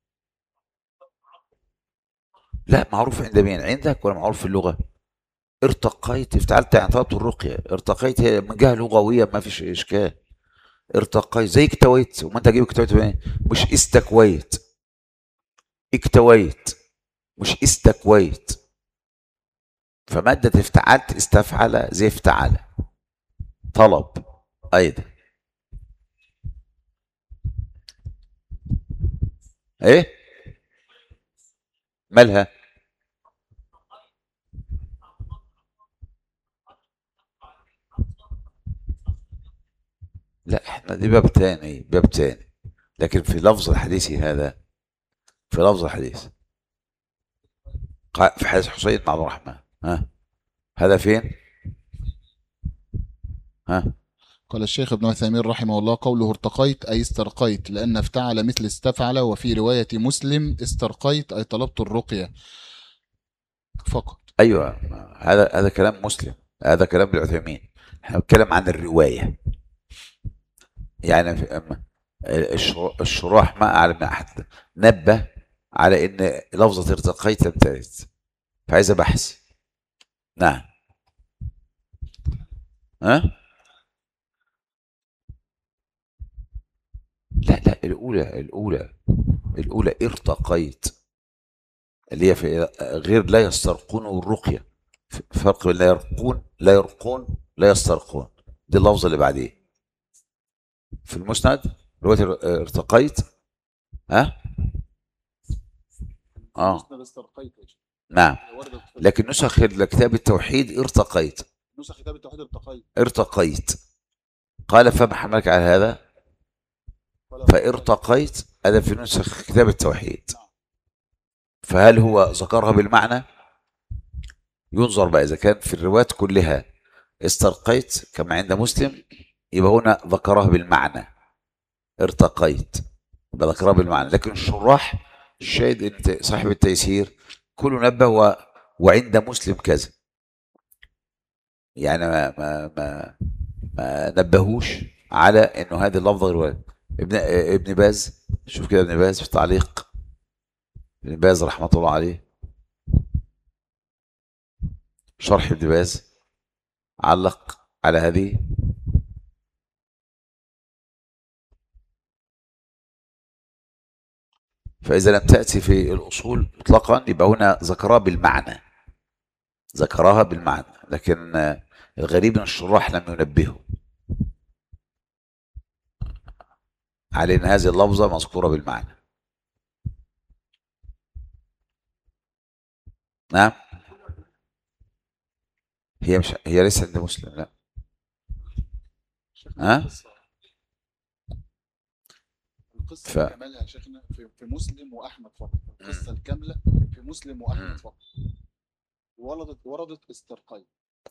Speaker 1: لا، معروف عند مين؟ عندك ولا معروف في اللغه؟ ارتقيت افتعلت يعني طلبت الرقيه. ارتقيت هي من جهه لغويه ما فيش اشكال. ارتقيت زي اكتويت، وما انت هجيب اكتويت منين؟ مش استكويت. اكتويت مش استكويت. فمادة افتعلت استفعل زي افتعل، طلب ايضا. ايه؟ مالها؟ لا، احنا دي باب تاني، باب تاني. لكن في لفظ الحديث هذا، في لفظ الحديث في حديث حسين مع عبد الرحمن، هذا فين؟
Speaker 2: قال الشيخ ابن عثيمين رحمه الله: قوله ارتقيت أي استرقيت، لأن افتعل مثل استفعل، وفي رواية مسلم استرقيت أي طلبت الرقية فقط.
Speaker 1: ايوه، هذا كلام مسلم، هذا كلام ابن عثيمين. احنا بنتكلم عن الروايه. يعني الشراح ما اعلم من احد نبه على ان لفظه ارتقيت تمتلك، فعايز بحث. نعم. لا لا، الاولى ارتقيت، اللي هي في غير لا يسترقون الرقيه. فرق بين لا يرقون، لا يسترقون. دي اللفظه اللي بعديه في المسند روايه ارتقيت.
Speaker 2: المسند استرقيت يا شيخ.
Speaker 1: نعم، لكن نسخ كتاب التوحيد ارتقيت.
Speaker 2: نسخ كتاب التوحيد
Speaker 1: ارتقيت. قال فما حملك على هذا؟ فارتقيت هذا في نسخ كتاب التوحيد. فهل هو ذكرها بالمعنى؟ ينظر بقى إذا كان في الروايات كلها استرقيت كما عند مسلم، يبقى هنا ذكرها بالمعنى ارتقيت، يبقى ذكرها بالمعنى. لكن الشراح الشاهد ان صاحب التيسير كله نبه وعند مسلم كذا، يعني ما نبهوش على انه هذه اللفظه غير وارد. ابن باز، شوف كده ابن باز في تعليق، ابن باز رحمه الله عليه، شرح ابن باز علق على هذه. فإذا لم تأتي في الأصول مطلقا يبقى هنا ذكرها بالمعنى، ذكرها بالمعنى، لكن الغريب ان الشراح لم ينبهوا على ان هذه اللفظة مذكورة بالمعنى. نعم، هي ليست عند مسلم، لا. ها؟
Speaker 2: القصة كمالها يا شيخنا في مسلم وأحمد فقط، القصة الكاملة في مسلم وأحمد فقط، وردت استرقاء.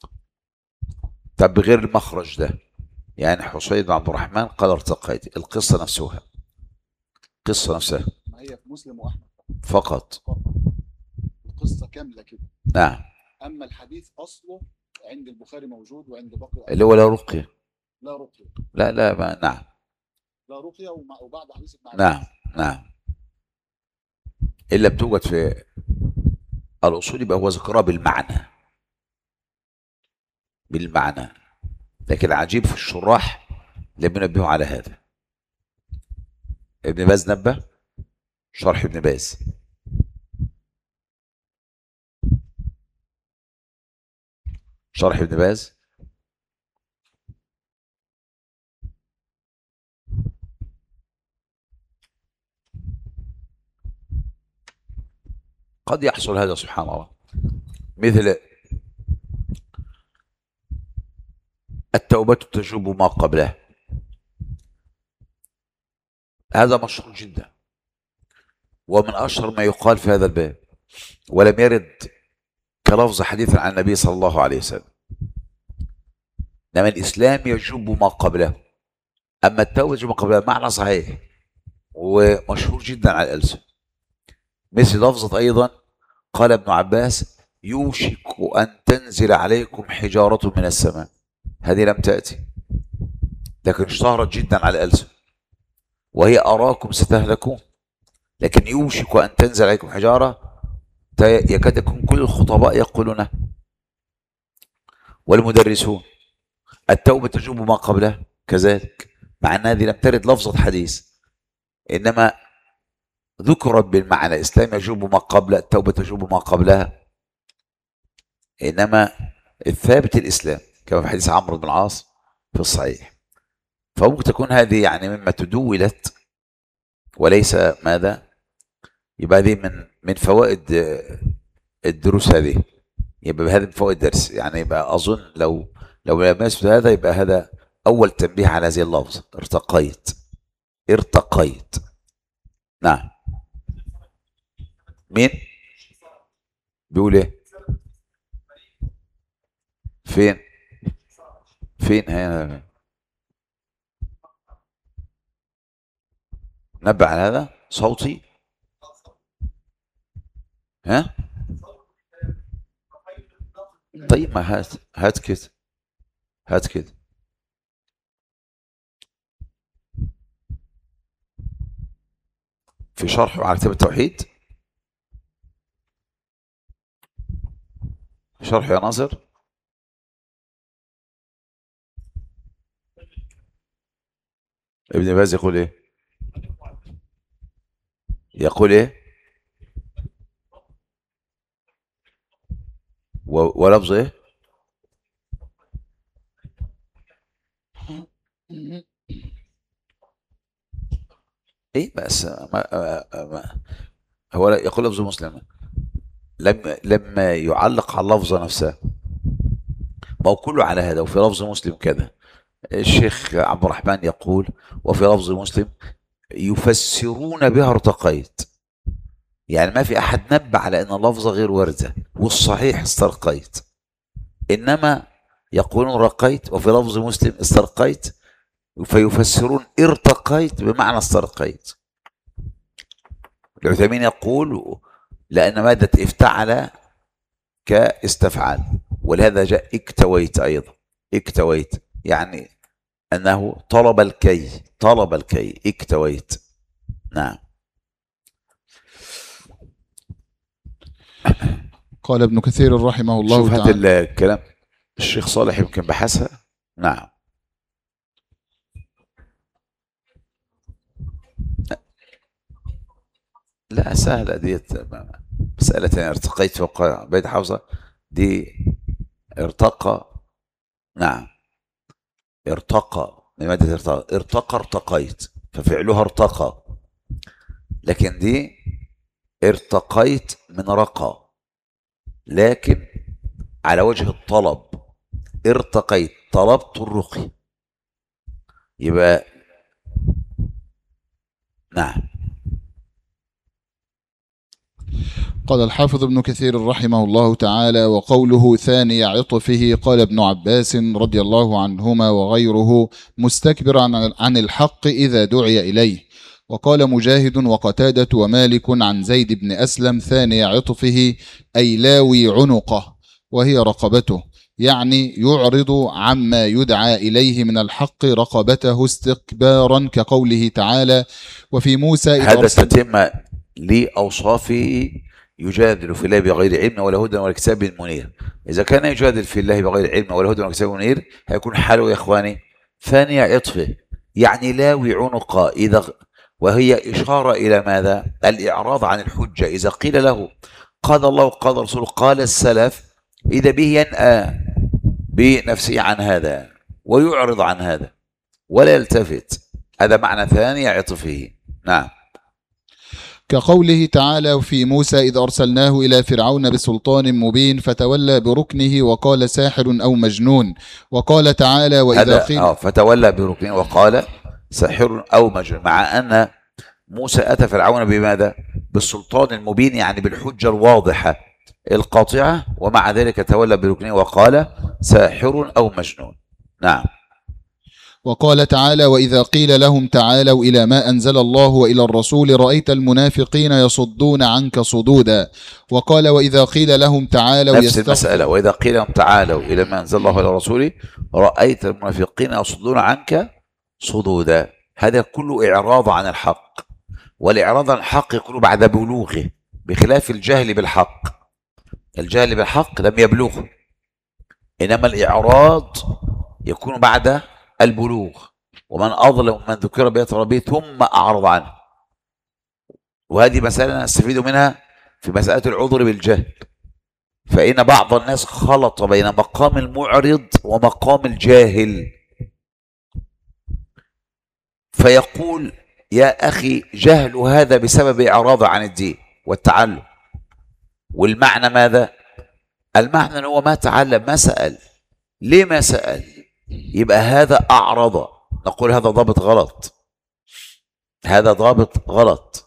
Speaker 1: طب بغير المخرج ده، يعني حسين بن عبد الرحمن قال ارتقيت، القصة نفسها، القصة نفسها
Speaker 2: ما هي في مسلم وأحمد
Speaker 1: فقط،
Speaker 2: القصة كاملة كده.
Speaker 1: نعم.
Speaker 2: أما الحديث أصله عند البخاري موجود وعند باقي
Speaker 1: اللي هو لا رقية،
Speaker 2: لا رقية،
Speaker 1: لا ما نعم،
Speaker 2: لا رقية وبعد حديث ابن عباس.
Speaker 1: نعم نعم، إلا بتوجد في الأصول يبقى هو ذكرها بالمعنى، بالمعنى. لكن العجيب في الشراح لم ينبهوا على هذا. ابن باز نبه، شرح ابن باز، شرح ابن باز قد يحصل هذا سبحان الله، مثل التوبة تجوب ما قبلها، هذا مشهور جدا ومن أشهر ما يقال في هذا الباب، ولم يرد كلفظ حديث عن النبي صلى الله عليه وسلم. إنما الإسلام يجوب ما قبله، أما التوبة يجوب ما قبلها معنى صحيح ومشهور جدا على الألسن. مثل لفظة أيضا قال ابن عباس يوشك أن تنزل عليكم حجارة من السماء، هذه لم تأتي لكن اشتهرت جدا على الألسن، وهي أراكم ستهلكون، لكن يوشك أن تنزل عليكم حجارة يكاد يكون كل الخطباء يقولونه والمدرسون. التوبة تجوب ما قبلها كذلك، مع أن هذه لم ترد لفظة حديث، إنما ذكرت بالمعنى، الإسلام يجوب ما قبل، التوبة تجوب ما قبلها، إنما الثابت الإسلام كما في حديث عمرو بن العاص في الصحيح. فممكن تكون هذه يعني مما تدولت وليس ماذا، يبقى هذه من فوائد الدروس هذه، يبقى هذا من فوائد الدرس، يعني يبقى أظن لو لمست هذا يبقى هذا أول تنبيه على هذه اللفظة، ارتقيت، ارتقيت. نعم. مين بيقول ايه؟ فين هنا نبه على هذا صوتي؟ ها طيب ما هات كده، هات كده. في شرحه على كتاب التوحيد، شرح يا ناصر. ابن باز يقول ايه؟ يقول ايه؟ ولفظ ايه؟ ايه بس ما هو يقول لفظ مسلم، لما يعلق على اللفظه نفسها، ما هو كله على هذا، وفي لفظ مسلم كذا. الشيخ عبد الرحمن يقول وفي لفظ مسلم يفسرون بها ارتقيت، يعني ما في احد نبه على ان اللفظه غير وارده، والصحيح استرقيت، انما يقولون رقيت، وفي لفظ مسلم استرقيت، فيفسرون ارتقيت بمعنى استرقيت. العثيمين يقول لأن مادة افتعل كاستفعل، ولهذا جاء اكتويت أيضا، اكتويت يعني أنه طلب الكي اكتويت. نعم.
Speaker 2: قال ابن كثير رحمه الله
Speaker 1: شوف هذا
Speaker 2: تعالى.
Speaker 1: الكلام الشيخ صالح يمكن بحثها. نعم. لا سهلة ديت، مسألة ارتقيت فوق بيت حوصة دي، ارتقى. نعم، ارتقى من مادة ارتقيت، ففعلها ارتقى. لكن دي ارتقيت من رقى، لكن على وجه الطلب، ارتقيت طلبت الرقي، يبقى نعم.
Speaker 2: قال الحافظ ابن كثير رحمه الله تعالى: وقوله ثاني عطفه، قال ابن عباس رضي الله عنهما وغيره: مستكبر عن الحق إذا دعي إليه. وقال مجاهد وقتادة ومالك عن زيد بن أسلم: ثاني عطفه أي لاوي عنقه وهي رقبته، يعني يعرض عما يدعى إليه من الحق رقبته استكبارا، كقوله تعالى: وفي موسى إذ
Speaker 1: هذا تتم لأوصافه يجادل في الله بغير علم ولا هدى ولا كتاب منير. إذا كان يجادل في الله بغير علم ولا هدى ولا كتاب منير، هيكون حاله يا إخواني ثاني عطفه، يعني لاوي عنقا، وهي إشارة إلى ماذا؟ الإعراض عن الحجة. إذا قيل له قال الله قال رسوله قال السلف، إذا به ينأى بنفسه عن هذا ويعرض عن هذا ولا يلتفت، هذا معنى ثاني عطفه. نعم.
Speaker 2: كقوله تعالى: وفي موسى إذ أرسلناه إلى فرعون بسلطان مبين فتولى بركنه وقال ساحر أو مجنون. وقال تعالى: وإذا قيل
Speaker 1: فتولى بركنه وقال ساحر أو مجنون، مع أن موسى أتى فرعون بماذا؟ بالسلطان المبين، يعني بالحجة الواضحة القاطعة، ومع ذلك تولى بركنه وقال ساحر أو مجنون. نعم.
Speaker 2: وقال تعالى: وإذا قيل لهم تعالوا إلى ما أنزل الله وإلى الرسول رأيت المنافقين يصدون عنك صدودا. وقال: وإذا قيل لهم تعالوا
Speaker 1: نفس المسألة، وإذا قيل لهم تعالوا إلى ما أنزل الله وإلى الرسول رأيت المنافقين يصدون عنك صدودا. هذا كله إعراض عن الحق، والإعراض عن الحق يكون بعد بلوغه، بخلاف الجهل بالحق. الجهل بالحق لم يبلغه، إنما الإعراض يكون بعد البلوغ. ومن أظلم من ذكر بآيات ربه ثم أعرض عنه. وهذه مسألة نستفيد منها في مسألة العذر بالجهل، فإن بعض الناس خلط بين مقام المعرض ومقام الجاهل، فيقول يا أخي جهل هذا بسبب إعراض عن الدين والتعلم. والمعنى ماذا؟ المعنى أنه ما تعلم، ما سأل. ليه ما سأل؟ يبقى هذا أعرض. نقول هذا ضابط غلط، هذا ضابط غلط.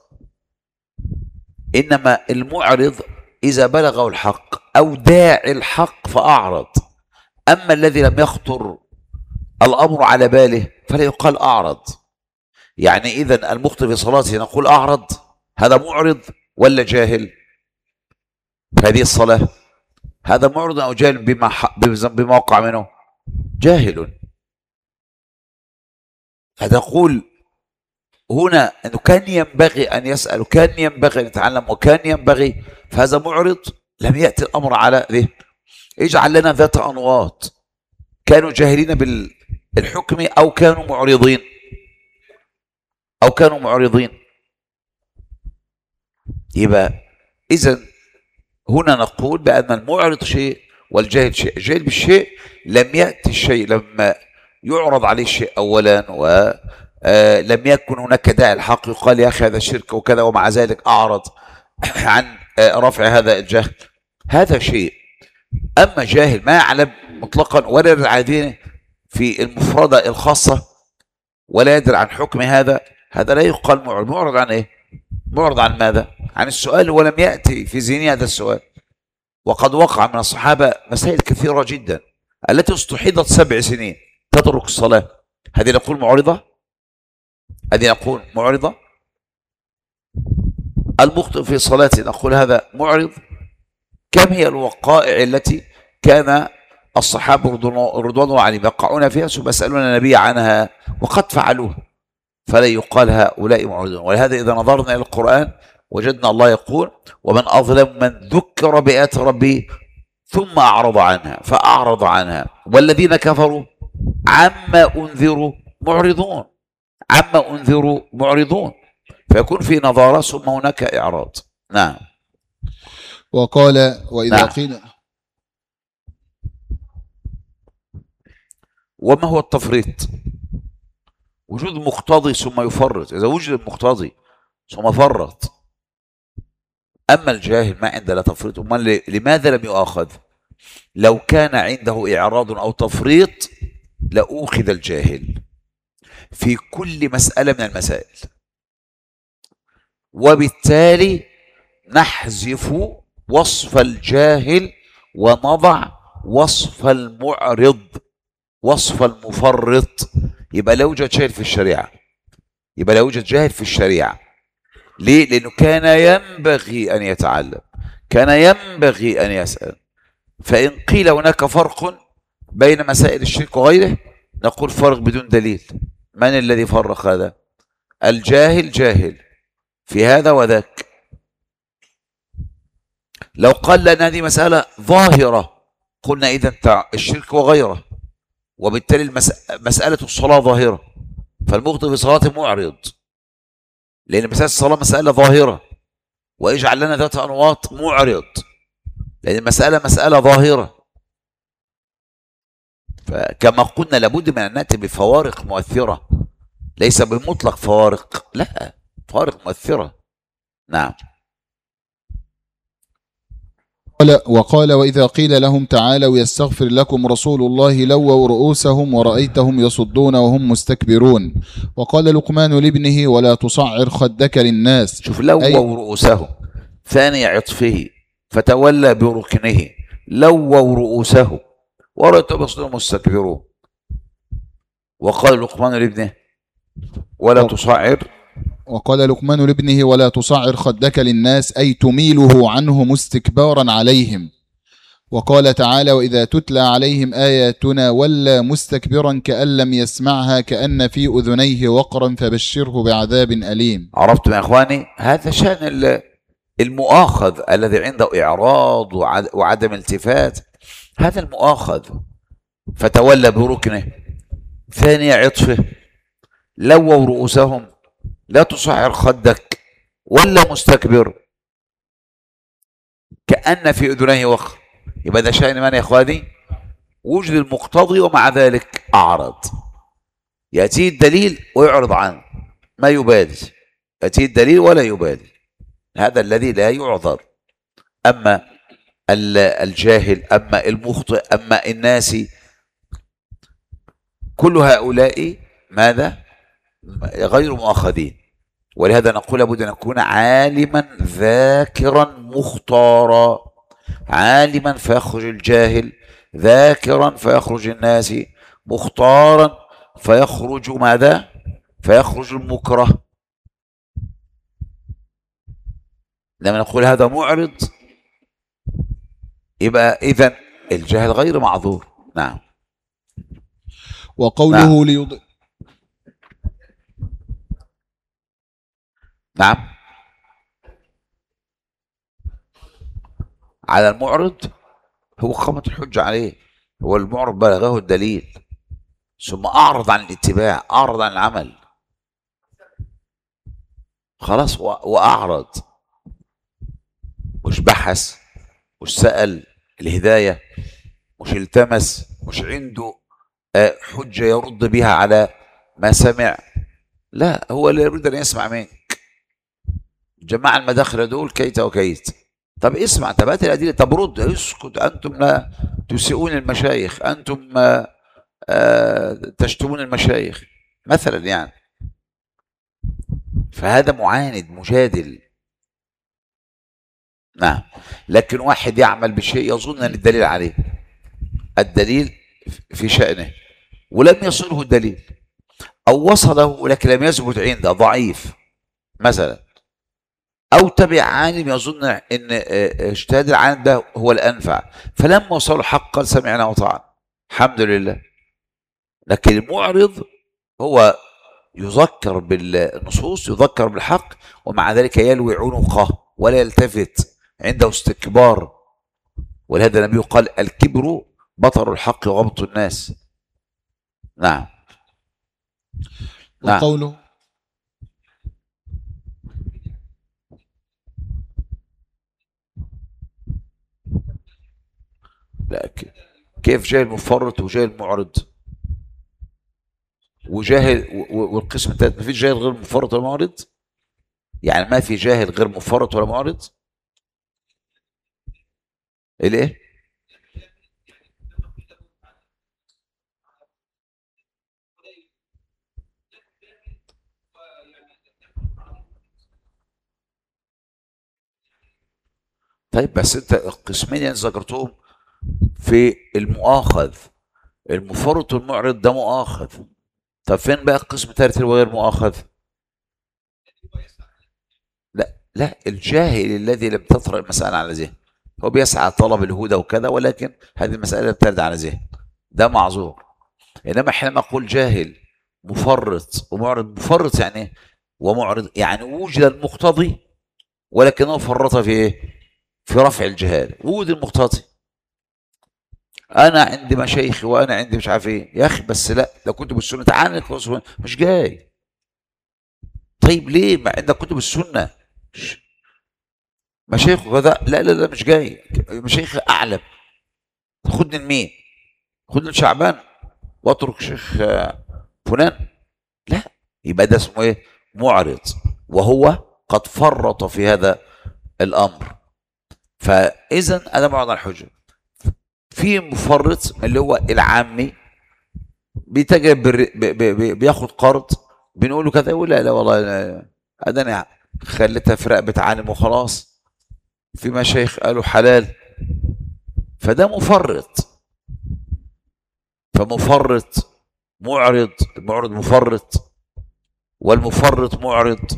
Speaker 1: إنما المعرض إذا بلغه الحق أو داعي الحق فأعرض، أما الذي لم يخطر الأمر على باله فلا يقال أعرض. يعني إذن المخطئ في صلاته نقول أعرض، هذا معرض ولا جاهل في هذه الصلاة؟ هذا معرض أو جاهل بما وقع منه؟ جاهل. فتقول هنا أنه كان ينبغي أن يسأل، وكان ينبغي أن يتعلم، وكان ينبغي، فهذا معرض لم يأتي الأمر على ذه. اجعل لنا ذات أنواط، كانوا جاهلين بالحكم أو كانوا معرضين، أو كانوا معرضين. يبقى إذن هنا نقول بأن المعرض شيء والجاهل شيء. الجاهل بالشيء لم يأتي الشيء، لما يعرض عليه الشيء أولا ولم يكن هناك داعي الحق يقال يا أخي هذا شرك وكذا، ومع ذلك أعرض عن رفع هذا الجهل، هذا شيء. أما جاهل ما يعلم مطلقا ولا يدري عن دينه في المفردة الخاصة ولا يدري عن حكم هذا لا يقال معرض. معرض عن إيه؟ معرض عن ماذا؟ عن السؤال، ولم يأتي في ذهنه هذا السؤال. وقد وقع من الصحابة مسائل كثيرة جدا التي استحيضت 7 سنين تترك الصلاة، هذه نقول معرضة؟ هذه نقول معرضة؟ المخطئ في صلاته نقول هذا معرض. كم هي الوقائع التي كان الصحابة رضوان الله عليهم يقعون فيها ثم يسألون النبي عنها وقد فعلوها، فلا يقال هؤلاء معرضون. ولهذا إذا نظرنا إلى القرآن وجدنا الله يقول: ومن أظلم من ذكر بآيات ربه ثم أعرض عنها فأعرض عنها والذين كفروا عما أنذروا معرضون. عما أنذروا معرضون، فيكون في نظارة ثم هناك إعراض. نعم.
Speaker 2: وقال وإذا
Speaker 1: نعم.
Speaker 2: قيل.
Speaker 1: وما هو التفريط؟ وجود مقتضي ثم يفرط. إذا وجد المقتضي ثم فرط. أما الجاهل ما عنده لا تفريط. لماذا لم يؤاخذ؟ لو كان عنده إعراض أو تفريط لأوخذ الجاهل في كل مسألة من المسائل، وبالتالي نحذف وصف الجاهل ونضع وصف المعرض، وصف المفرط. يبقى لا يوجد جاهل في الشريعة. يبقى لا يوجد جاهل في الشريعة. ليه؟ لأنه كان ينبغي أن يتعلم، كان ينبغي أن يسأل. فإن قيل هناك فرق بين مسائل الشرك وغيره نقول فرق بدون دليل. من الذي فرق هذا؟ الجاهل جاهل في هذا وذاك. لو قال لنا هذه مسألة ظاهرة قلنا إذا الشرك وغيره، وبالتالي مسألة الصلاة ظاهرة، فالمخطئ في صلاته معرض، لأن مسألة الصلاة مسألة ظاهرة. ويجعل لنا ذات أنواط معرض، لأن المسألة مسألة ظاهرة. فكما قلنا لابد من أن نأتي بفوارق مؤثرة، ليس بمطلق فوارق، لا، فوارق مؤثرة. نعم.
Speaker 2: وقال وإذا قيل لهم تعالوا يستغفر لكم رسول الله لووا رؤوسهم ورأيتهم يصدون وهم مستكبرون. وقال لقمان لابنه ولا تصعر خدك للناس.
Speaker 1: شوف، لووا رؤوسهم ثاني عطفه فتولى بركنه، لووا رؤوسهم ورأيتهم يصدون مستكبرون. وقال لقمان لابنه ولا تصعر.
Speaker 2: وقال لقمان لابنه ولا تصعر خدك للناس أي تميله عنهم استكبارا عليهم. وقال تعالى وإذا تتلى عليهم آياتنا ولى مستكبرا كأن لم يسمعها كأن في أذنيه وقرا فبشره بعذاب أليم.
Speaker 1: عرفتم يا إخواني؟ هذا شأن المؤاخذ الذي عنده إعراض وعدم التفات، هذا المؤاخذ. فتولى بركنه ثاني عطفه، لووا رؤوسهم لا تصعر خدك ولا مستكبر كأن في أذنيه وقر. يبقى ده شأن من يا إخواني؟ وجد المقتضي ومع ذلك أعرض. يأتيه الدليل ويعرض عنه، ما يبالي. يأتيه الدليل ولا يبالي، هذا الذي لا يعذر. أما الجاهل، أما المخطئ، أما الناسي، كل هؤلاء ماذا؟ غير مؤاخذين. ولهذا نقول لابد أن نكون عالما ذاكرا مختارا. عالما فيخرج الجاهل، ذاكرا فيخرج الناس، مختارا فيخرج ماذا؟ فيخرج المكره. لما نقول هذا معرض يبقى إذن الجاهل غير معذور. نعم.
Speaker 2: وقوله
Speaker 1: نعم. نعم. على المعرض هو قامت الحجة عليه، هو المعرض بلغه الدليل ثم أعرض عن الاتباع، أعرض عن العمل، خلاص وأعرض، مش بحث، مش سأل الهداية، مش التمس، مش عنده حجة يرد بها على ما سمع. لا، هو اللي يريد أن يسمع منك. جماعة المداخل دول كيت وكيت. طب اسمع، طب هات الأدلة، طب رد، اسكت. أنتم لا تسيئون المشايخ، أنتم تشتمون المشايخ مثلا يعني. فهذا معاند مجادل. نعم. لكن واحد يعمل بشيء يظن أن الدليل عليه، الدليل في شأنه ولم يصله الدليل، أو وصله لكن لم يثبت عنده، ضعيف مثلا، أو تبع عالم يظن إن اجتهاد العالم ده هو الأنفع، فلما وصلوا الحق قال سمعنا وطعنا الحمد لله. لكن المعرض هو يذكر بالنصوص، يذكر بالحق، ومع ذلك يلوي عنقه ولا يلتفت، عنده استكبار. ولهذا النبي قال الكبر بطر الحق وغبط الناس. نعم. نعم.
Speaker 2: وقوله
Speaker 1: لا، كيف جاهل مفرط وجاهل معرض وجاهل والقسم الثالث ما فيش جاهل غير مفرط ولا معرض؟ يعني ما في جاهل غير مفرط ولا معرض؟ الايه؟ طيب بس انت القسمين اللي ذكرتهم في المؤاخذ، المفرط والمعرض ده مؤاخذ. طب فين بقى القسم الثالث اللي هو غير مؤاخذ؟ لا لا، الجاهل الذي لم تطرأ المسألة على ذهن، هو بيسعى طلب الهدى وكذا، ولكن هذه المسألة لم ترد على ذهن، ده معذور. انما حينما اقول جاهل مفرط ومعرض، مفرط يعني ايه ومعرض؟ يعني وجد المقتضي ولكنه فرط في ايه؟ في رفع الجهال. وجد المقتضي، انا عندي مشايخي وانا عندي مش عارف ايه، يا اخي بس لا، لو كنت بالسنه تعال نقرا السنة. مش جاي. طيب ليه ما عندك كتب السنه مشايخ كذا؟ لا لا لا، مش جاي. مشايخ اعلم. خدني لمين؟ خدني لشعبان واترك شيخ فلان؟ لا. يبقى ده اسمه ايه؟ معرض، وهو قد فرط في هذا الامر. فاذا انا معرض على الحجه. في مفرط اللي هو العامي بيتاجر بياخد قرض، بنقول له كذا يقول لا لا والله انا خليتها في رقبه عالم وخلاص، في مشايخ قالوا حلال، فده مفرط. فمفرط معرض، المعرض مفرط والمفرط معرض،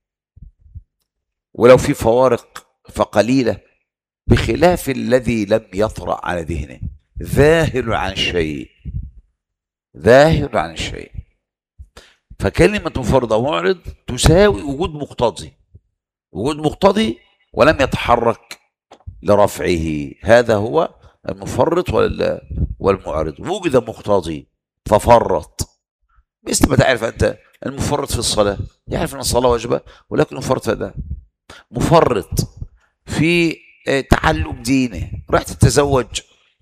Speaker 1: ولو في فوارق فقليله، بخلاف الذي لم يطرأ على ذهنه، ذاهل عن الشيء، ذاهل عن الشيء. فكلمة مفرد أو معرض تساوي وجود مقتضي، وجود مقتضي ولم يتحرك لرفعه، هذا هو المفرط والمعرض. وجد مقتضي ففرط، مثل ما تعرف أنت المفرط في الصلاة يعرف أن الصلاة واجبة ولكن مفرط في ده. مفرط في تعلم دينه، راح تتزوج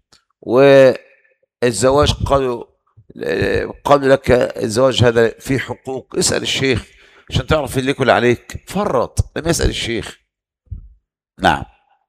Speaker 1: والزواج قالوا لك الزواج هذا فيه حقوق، اسأل الشيخ عشان تعرف اللي يكل عليك. فرط لم يسأل الشيخ. نعم.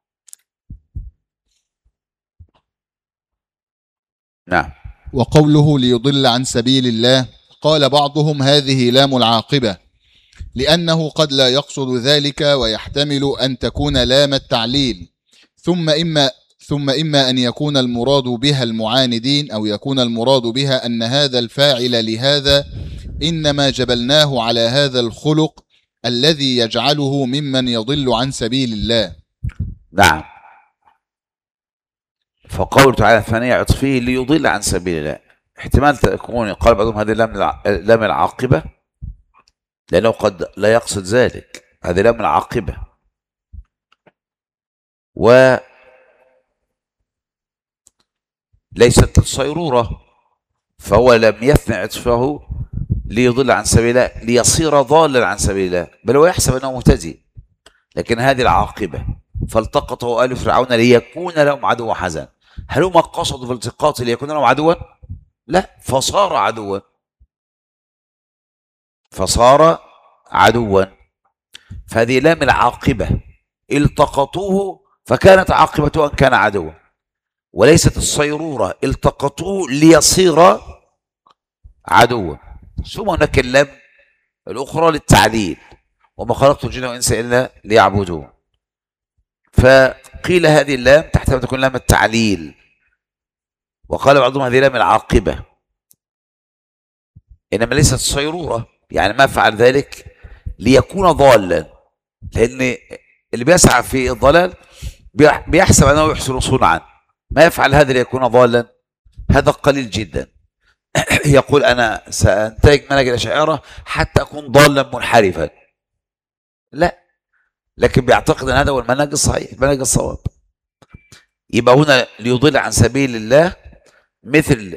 Speaker 1: نعم.
Speaker 2: وقوله ليضل عن سبيل الله، قال بعضهم هذه لام العاقبة، لأنه قد لا يقصد ذلك، ويحتمل أن تكون لام التعليل، ثم إما أن يكون المراد بها المعاندين، أو يكون المراد بها أن هذا الفاعل لهذا إنما جبلناه على هذا الخلق الذي يجعله ممن يضل عن سبيل الله.
Speaker 1: نعم. فقوله تعالى ثانية عطفه ليضل عن سبيل الله، احتمال تكون قال بعضهم هذه لام العاقبة، لأنه قد لا يقصد ذلك، هذه لام العاقبة. وليست الصيرورة، فهو لم يثني عطفه ليضل عن سبيل الله ليصير ضالا عن سبيل الله، بل هو يحسب أنه مهتدي، لكن هذه العاقبة. فالتقطه آل فرعون ليكون لهم عدوا حزن. هل هم قصدوا في التقاط ليكون لهم عدوا؟ لا، فصار عدوا، فصار عدوا. فهذه لام العاقبة، التقطوه فكانت عاقبته أن كان عدوا. وليست الصيرورة التقطوه ليصير عدوا. ثم هناك اللام الأخرى للتعليل، وما خلقت الجن والإنس إلا ليعبدون. فقيل هذه اللام تحتمل تكون لام التعليل، وقال بعضهم هذه لام العاقبة، إنما ليست الصيرورة، يعني ما فعل ذلك ليكون ضالا، لأن اللي بيسعى في الضلال بيحسب أنه يحسن صنعا، ما يفعل هذا ليكون ضالا، هذا قليل جدا. يقول أنا سأنتهج منهج الأشاعرة حتى أكون ضالا منحرفا، لا، لكن بيعتقد أن هذا هو المنهج الصحيح، المنهج الصواب. يبقى هنا ليضل عن سبيل الله مثل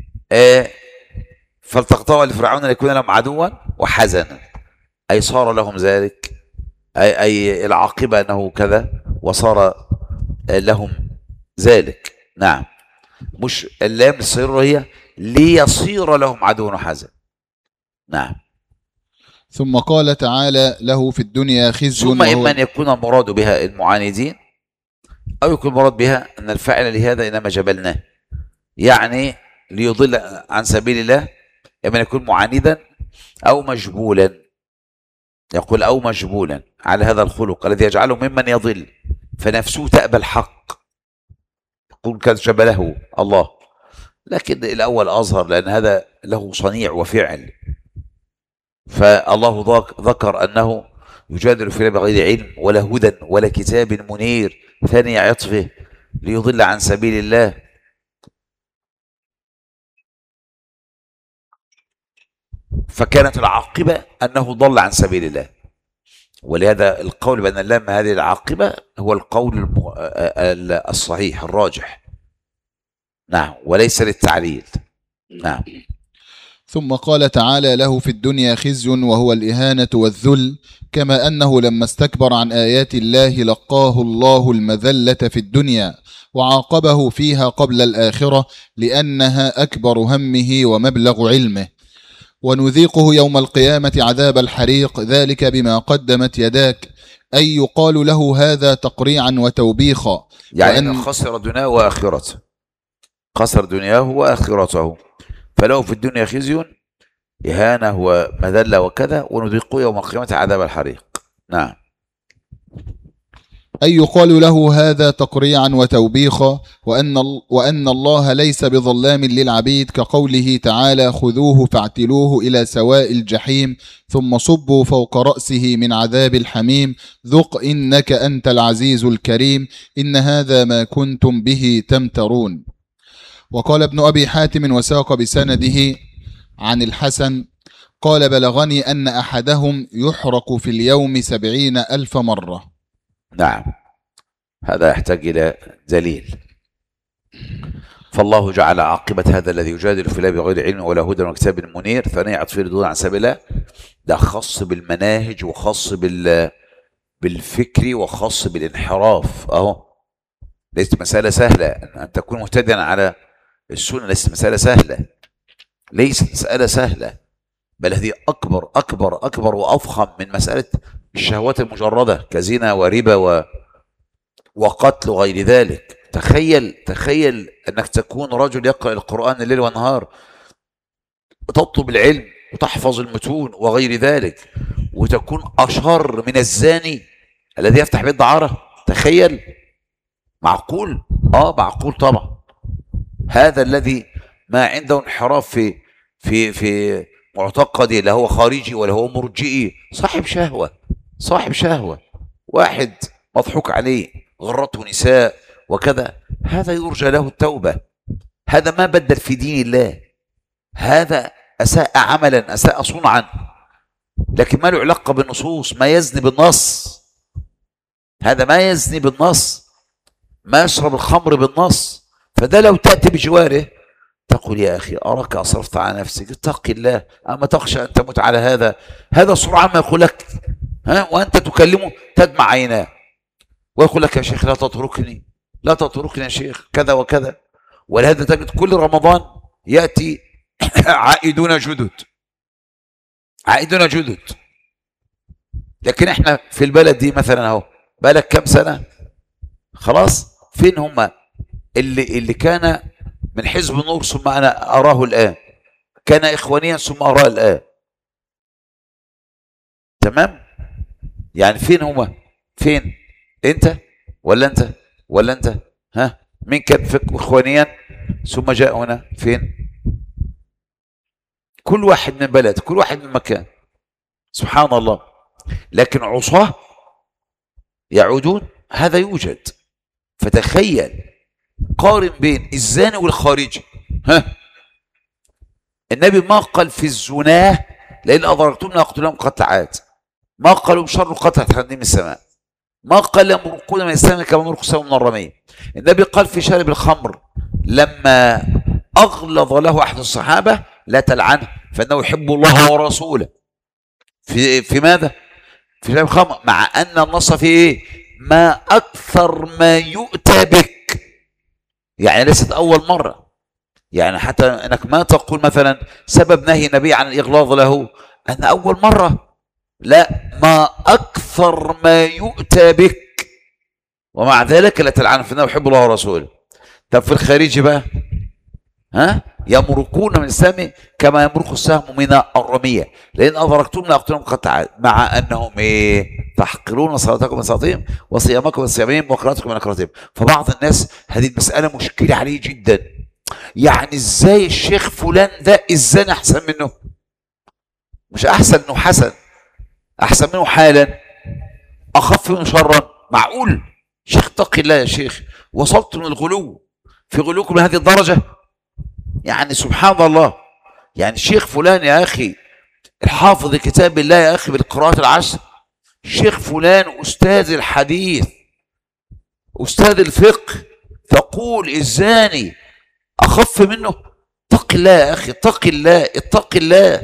Speaker 1: فالتقطعوا لفرعون ليكون لهم عدوا وحزنا، أي صار لهم ذلك، أي العاقبة أنه كذا وصار لهم ذلك. نعم، مش اللام الصيرة هي ليصير لهم عدو وحزن. نعم.
Speaker 2: ثم قال تعالى له في الدنيا خزي
Speaker 1: ثم إما أن يكون المراد بها المعاندين، أو يكون المراد بها أن الفاعل لهذا إنما جبلناه، يعني ليضل عن سبيل الله، إما أن يكون معاندا أو مجبولا. يقول أو مجبولا على هذا الخلق الذي يجعله ممن يضل فنفسه تأبى الحق، يقول قد جبله الله. لكن الأول أظهر لأن هذا له صنيع وفعل، فالله ذكر أنه يجادل في بغير علم ولا هدى ولا كتاب منير، ثاني عطفه ليضل عن سبيل الله. فكانت العاقبة أنه ضل عن سبيل الله، ولهذا القول بأن اللام هذه العاقبة هو القول الصحيح الراجح. نعم، وليس للتعليل. نعم.
Speaker 2: ثم قال تعالى له في الدنيا خزي وهو الإهانة والذل، كما أنه لما استكبر عن آيات الله لقاه الله المذلة في الدنيا وعاقبه فيها قبل الآخرة لأنها أكبر همه ومبلغ علمه. ونذيقه يوم القيامة عذاب الحريق، ذلك بما قدمت يداك، أي يقال له هذا تقريعا وتوبيخا،
Speaker 1: يعني خسر دنياه وآخرته، خسر دنياه وآخرته، فله في الدنيا خزي إهانة ومذلة وكذا، ونذيقه يوم القيامة عذاب الحريق. نعم.
Speaker 2: أي يقال له هذا تقريعا وتوبيخا، وأن الله ليس بظلام للعبيد، كقوله تعالى خذوه فاعتلوه إلى سواء الجحيم ثم صبوا فوق رأسه من عذاب الحميم ذق إنك أنت العزيز الكريم إن هذا ما كنتم به تمترون. وقال ابن أبي حاتم وساق بسنده عن الحسن قال بلغني أن أحدهم يحرق في اليوم 70,000 مرة.
Speaker 1: نعم، هذا يحتاج إلى دليل. فالله جعل عاقبة هذا الذي يجادل في الله بغير علم ولا هدى وكتاب منير، ثانية عطفه دون عن سبيل الله، ده خاص بالمناهج وخاص بالفكر وخاص بالانحراف. أهو ليست مسألة سهلة أن تكون مهتديا على السنة، ليست مسألة سهلة، ليست مسألة سهلة، بل هذه أكبر أكبر أكبر وأفخم من مسألة الشهوات المجردة كزنا وربا وقتل وغير ذلك. تخيل أنك تكون رجل يقرأ القرآن الليل والنهار وتطلب العلم وتحفظ المتون وغير ذلك، وتكون أشر من الزاني الذي يفتح بيت دعارة. تخيل، معقول؟ معقول طبعا. هذا الذي ما عنده انحراف في معتقدي، لا هو خارجي ولا هو مرجئي، صاحب شهوة، واحد مضحوك عليه غرته نساء وكذا، هذا يرجى له التوبة، هذا ما بدل في دين الله، هذا أساء عملا أساء صنعا، لكن ما له علاقة بالنصوص، ما يزني بالنص، هذا ما يزني بالنص، ما يشرب الخمر بالنص. فده لو تأتي بجواره تقول يا أخي أراك أصرفت على نفسك، اتق الله، أما تخشى أن تموت على هذا سرعان ما يقول لك وأنت تكلمه تدمع عيناه ويقول لك يا شيخ لا تتركني يا شيخ كذا وكذا. ولهذا تجد كل رمضان يأتي عائدون جدد. لكن احنا في البلد دي مثلا اهو بقالك كم سنة خلاص، فين هم اللي كان من حزب النور ثم أنا أراه الآن، كان إخوانيا ثم أراه الآن، تمام؟ يعني فين هما؟ فين؟ أنت ولا أنت؟ ها؟ مين كان في إخوانيا ثم جاء هنا؟ فين؟ كل واحد من بلد، كل واحد من مكان، سبحان الله. لكن عصاه يعودون، هذا يوجد. فتخيل، قارن بين الزاني والخارجي. ها، النبي ما قال في الزناه لئن أدركتم لأقتلهم قتل عاد، ما قالوا شر قتل تحدي من السماء، ما قال يمرقون من السماء كما يمرق السهم من الرمي. النبي قال في شارب الخمر لما أغلظ له أحد الصحابة لا تلعنه فإنه يحب الله ورسوله. في ماذا؟ في شارب الخمر، مع أن النص في إيه؟ ما أكثر ما يؤتى بك، يعني ليست أول مرة. يعني حتى أنك ما تقول مثلا سبب نهي النبي عن الإغلاظ له أن أول مرة، لا، ما أكثر ما يؤتى بك ومع ذلك لا تلعنه فإنه يحب الله ورسوله. طب في الخارج بقى، ها، يمرقون من السهم كما يمرق السهم من الرمية لئن أدركتم لأقتلهم قطعا، مع أنهم إيه؟ تحقرون صلاتكم من صلاتهم وصيامكم من صيامهم وقراءتكم من قراءتهم. فبعض الناس هذه المسألة مشكلة عليه جدا، يعني ازاي الشيخ فلان ده الزنا أحسن منه؟ مش أحسن منه حسن، أحسن منه حالا، أخف منه شرا. معقول؟ شيخ اتق الله يا شيخ، وصلت من الغلو في غلوكم لهذه الدرجة؟ يعني سبحان الله. يعني الشيخ فلان يا أخي الحافظ كتاب الله يا أخي بالقراءات العشر، الشيخ فلان أستاذ الحديث أستاذ الفقه، تقول الزاني أخف منه؟ اتق الله يا أخي، اتق الله، اتق الله.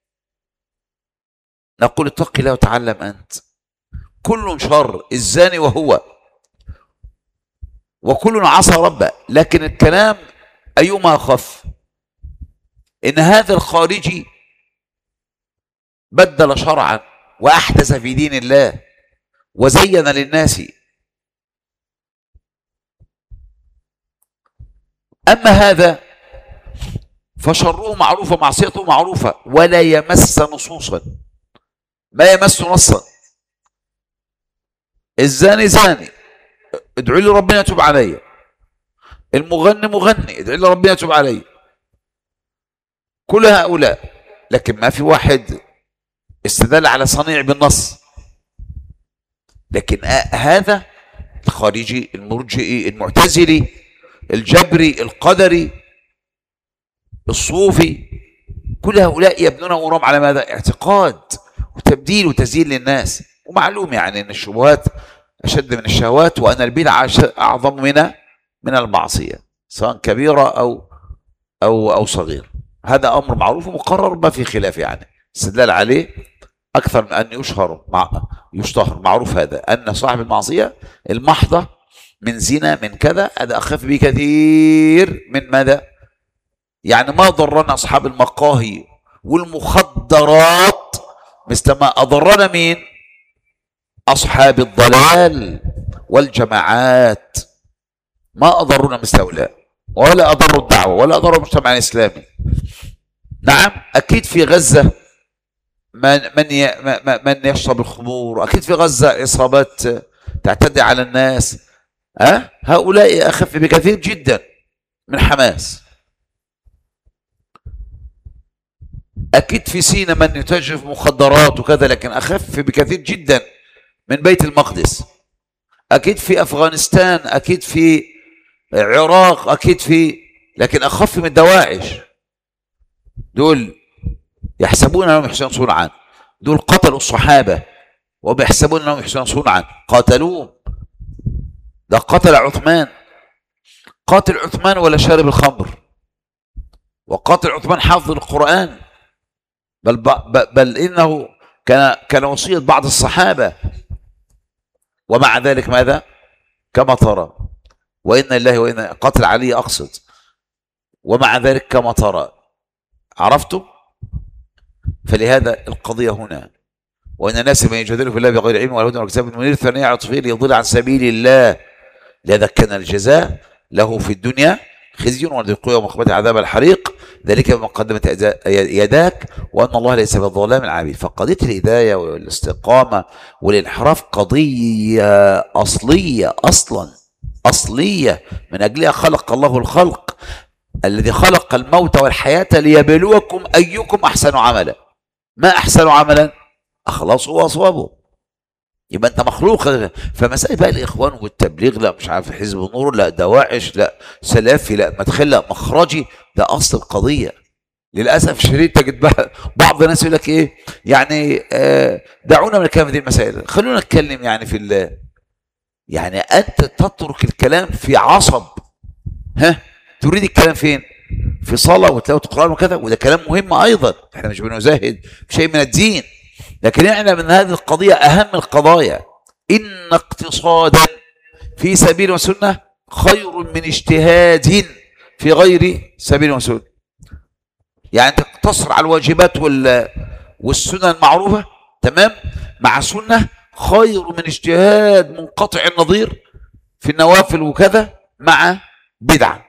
Speaker 1: نقول اتق الله وتعلم أنت. كل شر الزاني وهو، وكل عصى ربه، لكن الكلام أيما أخف؟ إن هذا الخارجي بدل شرعا وأحدث في دين الله وزين للناس. أما هذا فشره معروف ومعصيته معروفة ولا يمس نصوصا، ما يمس نصا. الزاني زاني، ادعوا لي ربنا يتوب علي. المغني مغني، ادعوا لي ربنا يتوب علي. كل هؤلاء، لكن ما في واحد استدل على صنيع بالنص. لكن هذا الخارجي المرجئي المعتزلي الجبري القدري الصوفي، كل هؤلاء يبنون امورهم على ماذا؟ اعتقاد وتبديل وتزيين للناس. ومعلوم يعني ان الشبهات اشد من الشهوات، وان البدعه اعظم من المعصيه، سواء كبيره او صغيره. هذا امر معروف ومقرر ما في خلاف، يعني استدلال عليه اكثر من ان يشتهر. معروف هذا ان صاحب المعصيه المحضه من زنا من كذا هذا اخف بكثير من ماذا؟ يعني ما ضرنا اصحاب المقاهي والمخدرات مثل ما اضرنا مين؟ اصحاب الضلال والجماعات. ما اضرونا مثل هؤلاء، ولا اضروا الدعوه، ولا اضروا المجتمع الاسلامي. نعم، اكيد في غزه من يشرب الخمور، اكيد في غزه اصابات تعتدي على الناس. هؤلاء اخف بكثير جدا من حماس. اكيد في سينا من يتاجر في مخدرات وكذا، لكن اخف بكثير جدا من بيت المقدس. اكيد في افغانستان، اكيد في العراق، اكيد في، لكن اخف من دواعش. دول يحسبون انهم يحسنون صنعا، دول قتلوا الصحابه وبيحسبون انهم يحسنون صنعا، قاتلوهم. ده قتل عثمان، قاتل عثمان ولا شارب الخمر، وقاتل عثمان حافظ القرآن، بل انه كان وصية بعض الصحابة، ومع ذلك ماذا؟ كما ترى، وإن الله وإن قتل علي أقصد، ومع ذلك كما ترى. عرفتم؟ فلهذا القضية هنا، وإن الناس من يجادلوا في الله بغير علم ولا هدى ولا كتاب منير ثانية عطفية ليضل عن سبيل الله. لهذا كان الجزاء له في الدنيا خزي ونذيقه يوم القيامة عذاب الحريق، ذلك بما قدمت يداك وأن الله ليس بالظلام العبيد. فقضية الهداية والاستقامة والانحراف قضية أصلية، أصلية من أجلها خلق الله الخلق، الذي خلق الموت والحياة ليبلوكم أيكم أحسن عملا. ما أحسن عملا؟ أخلصه وأصوابه. يبقى انت مخلوق. فمسألة بقى الاخوان والتبليغ، لا مش عارف حزب نور، لا دواعش، لا سلفي، لا مدخل، لا مخرجي، ده اصل القضيه. للاسف الشديد تجد بقى بعض الناس يقول لك ايه يعني دعونا من الكلام في هذه المسائل، خلونا نتكلم يعني في يعني انت تترك الكلام في عصب، ها تريد الكلام فين؟ في صلاه وتلاوه القران وكذا، وده كلام مهم ايضا، احنا مش بنزهد في شيء من الدين، لكن احنا من هذه القضيه اهم القضايا. ان اقتصادا في سبيل وسنه خير من اجتهاد في غير سبيل وسنه. يعني انت تقتصر على الواجبات والسنن المعروفه، تمام، مع سنه خير من اجتهاد منقطع النظير في النوافل وكذا مع بدعه،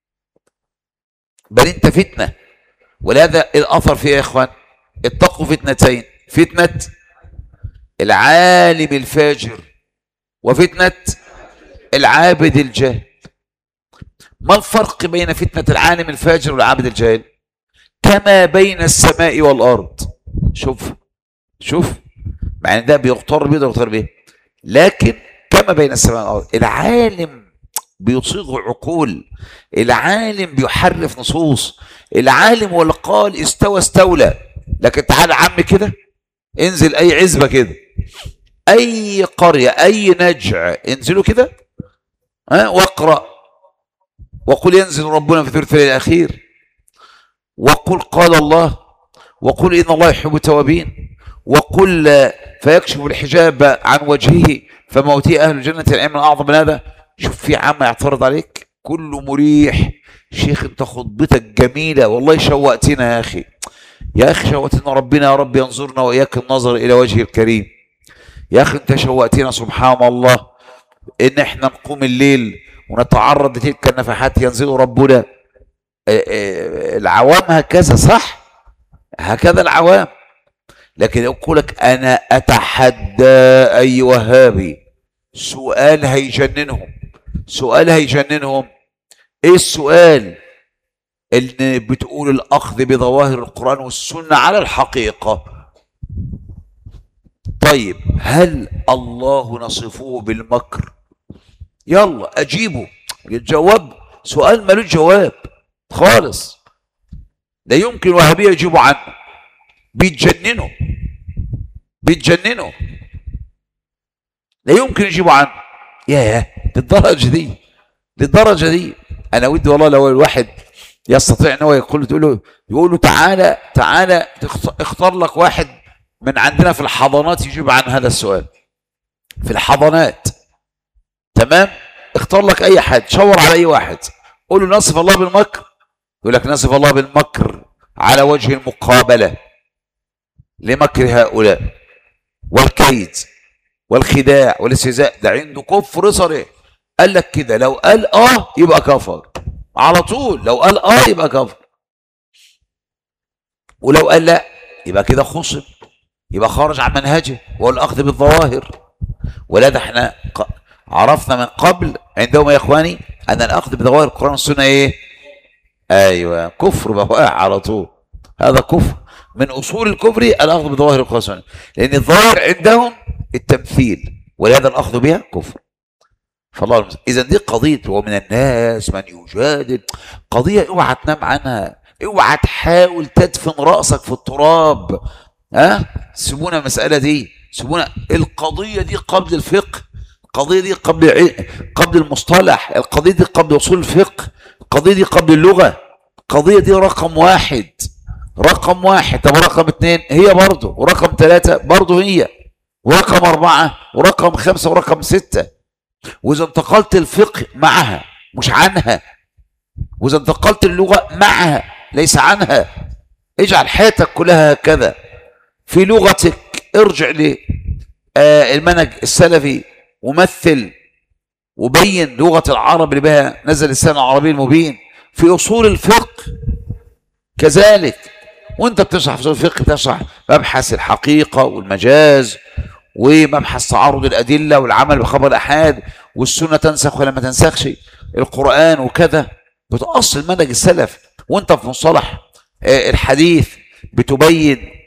Speaker 1: بل انت فتنه. ولهذا الاثر فيه يا اخوان، اتقوا فتنتين، فتنه العالم الفاجر وفتنه العابد الجاهل. ما الفرق بين فتنه العالم الفاجر والعابد الجاهل؟ كما بين السماء والارض. شوف مع ان ده بيغتر بيه، ده بيغتر بيه، لكن كما بين السماء والارض. العالم بيصيغ عقول، العالم بيحرف نصوص، العالم ولا قال استولى. لكن تعال عم كده، انزل اي عزبه كده، اي قريه، اي نجع، انزلوا كده واقرا وقل ينزل ربنا في ثلث الليل الاخير، وقل قال الله، وقل ان الله يحب التوابين، وقل فيكشف الحجاب عن وجهه فموتي اهل الجنه العلم اعظم من هذا. شوف في عم يعترض عليك كله مريح. شيخ انت خطبتك جميله والله، شوقتنا يا اخي، يا اخي شوقتنا، ربنا يا رب ينظرنا واياك النظر الى وجهه الكريم. يا اخي انت شوقتنا سبحان الله، ان احنا نقوم الليل ونتعرض لتلك النفحات ينزل ربنا. العوام هكذا، صح؟ هكذا العوام. لكن يقول لك انا اتحدى اي وهابي، سؤال هيجننهم، سؤال هيجننهم. ايه السؤال؟ اللي بتقول الاخذ بظواهر القرآن والسنة على الحقيقة. طيب هل الله نصفه بالمكر؟ يلا اجيبه. الجواب سؤال ملوش جواب خالص، لا يمكن وهابية يجيبوا عنه، بيتجننوا لا يمكن يجيبوا عنه. ياه للدرجة دي. انا ودي والله لو الواحد يستطيع ان هو يقول له تعالى اختار لك واحد من عندنا في الحضانات يجيب عن هذا السؤال، في الحضانات، تمام، اختار لك اي حد، شاور على اي واحد، قول له نصف الله بالمكر، يقول لك نصف الله بالمكر على وجه المقابلة لمكر هؤلاء والكيد والخداع والاستهزاء. ده عنده كفر صريح. قال لك كده، لو قال يبقى كفر على طول، لو قال يبقى كفر، ولو قال لا يبقى كده خصم، يبقى خارج عن منهجه وهو الاخذ بالظواهر. ولا ده احنا عرفنا من قبل عندهم يا اخواني ان الاخذ بظواهر القرآن والسنة ايه؟ ايوه كفر بواقع على طول. هذا كفر من اصول الكفر، الاخذ بظواهر القرآن والسنة، لان الظاهر عندهم التمثيل، ولهذا الاخذ بها كفر. فالله اذا دي قضيه، ومن الناس من يجادل، قضيه اوعى تنام عنها، اوعى تحاول تدفن راسك في التراب. سيبونا المساله دي، سيبونا القضيه دي قبل الفقه، القضيه دي قبل المصطلح، القضيه دي قبل اصول الفقه، القضيه دي قبل اللغه، القضيه دي رقم واحد. طب رقم 2 هي برضه، ورقم 3 برضه هي، ورقم 4 ورقم 5 ورقم 6. واذا انتقلت الفقه معها مش عنها، واذا انتقلت اللغه معها ليس عنها. اجعل حياتك كلها هكذا في لغتك، ارجع للمنهج السلفي ومثل وبين لغه العرب اللي بها نزل اللسان العربي المبين. في اصول الفقه كذلك، وانت بتشرح في اصول الفقه بتشرح مبحث الحقيقه والمجاز، ومبحث تعارض الادله والعمل بخبر الاحاد، والسنه تنسخ ولا ما تنسخش القران وكذا، بتأصل منهج السلف. وانت في مصطلح الحديث بتبين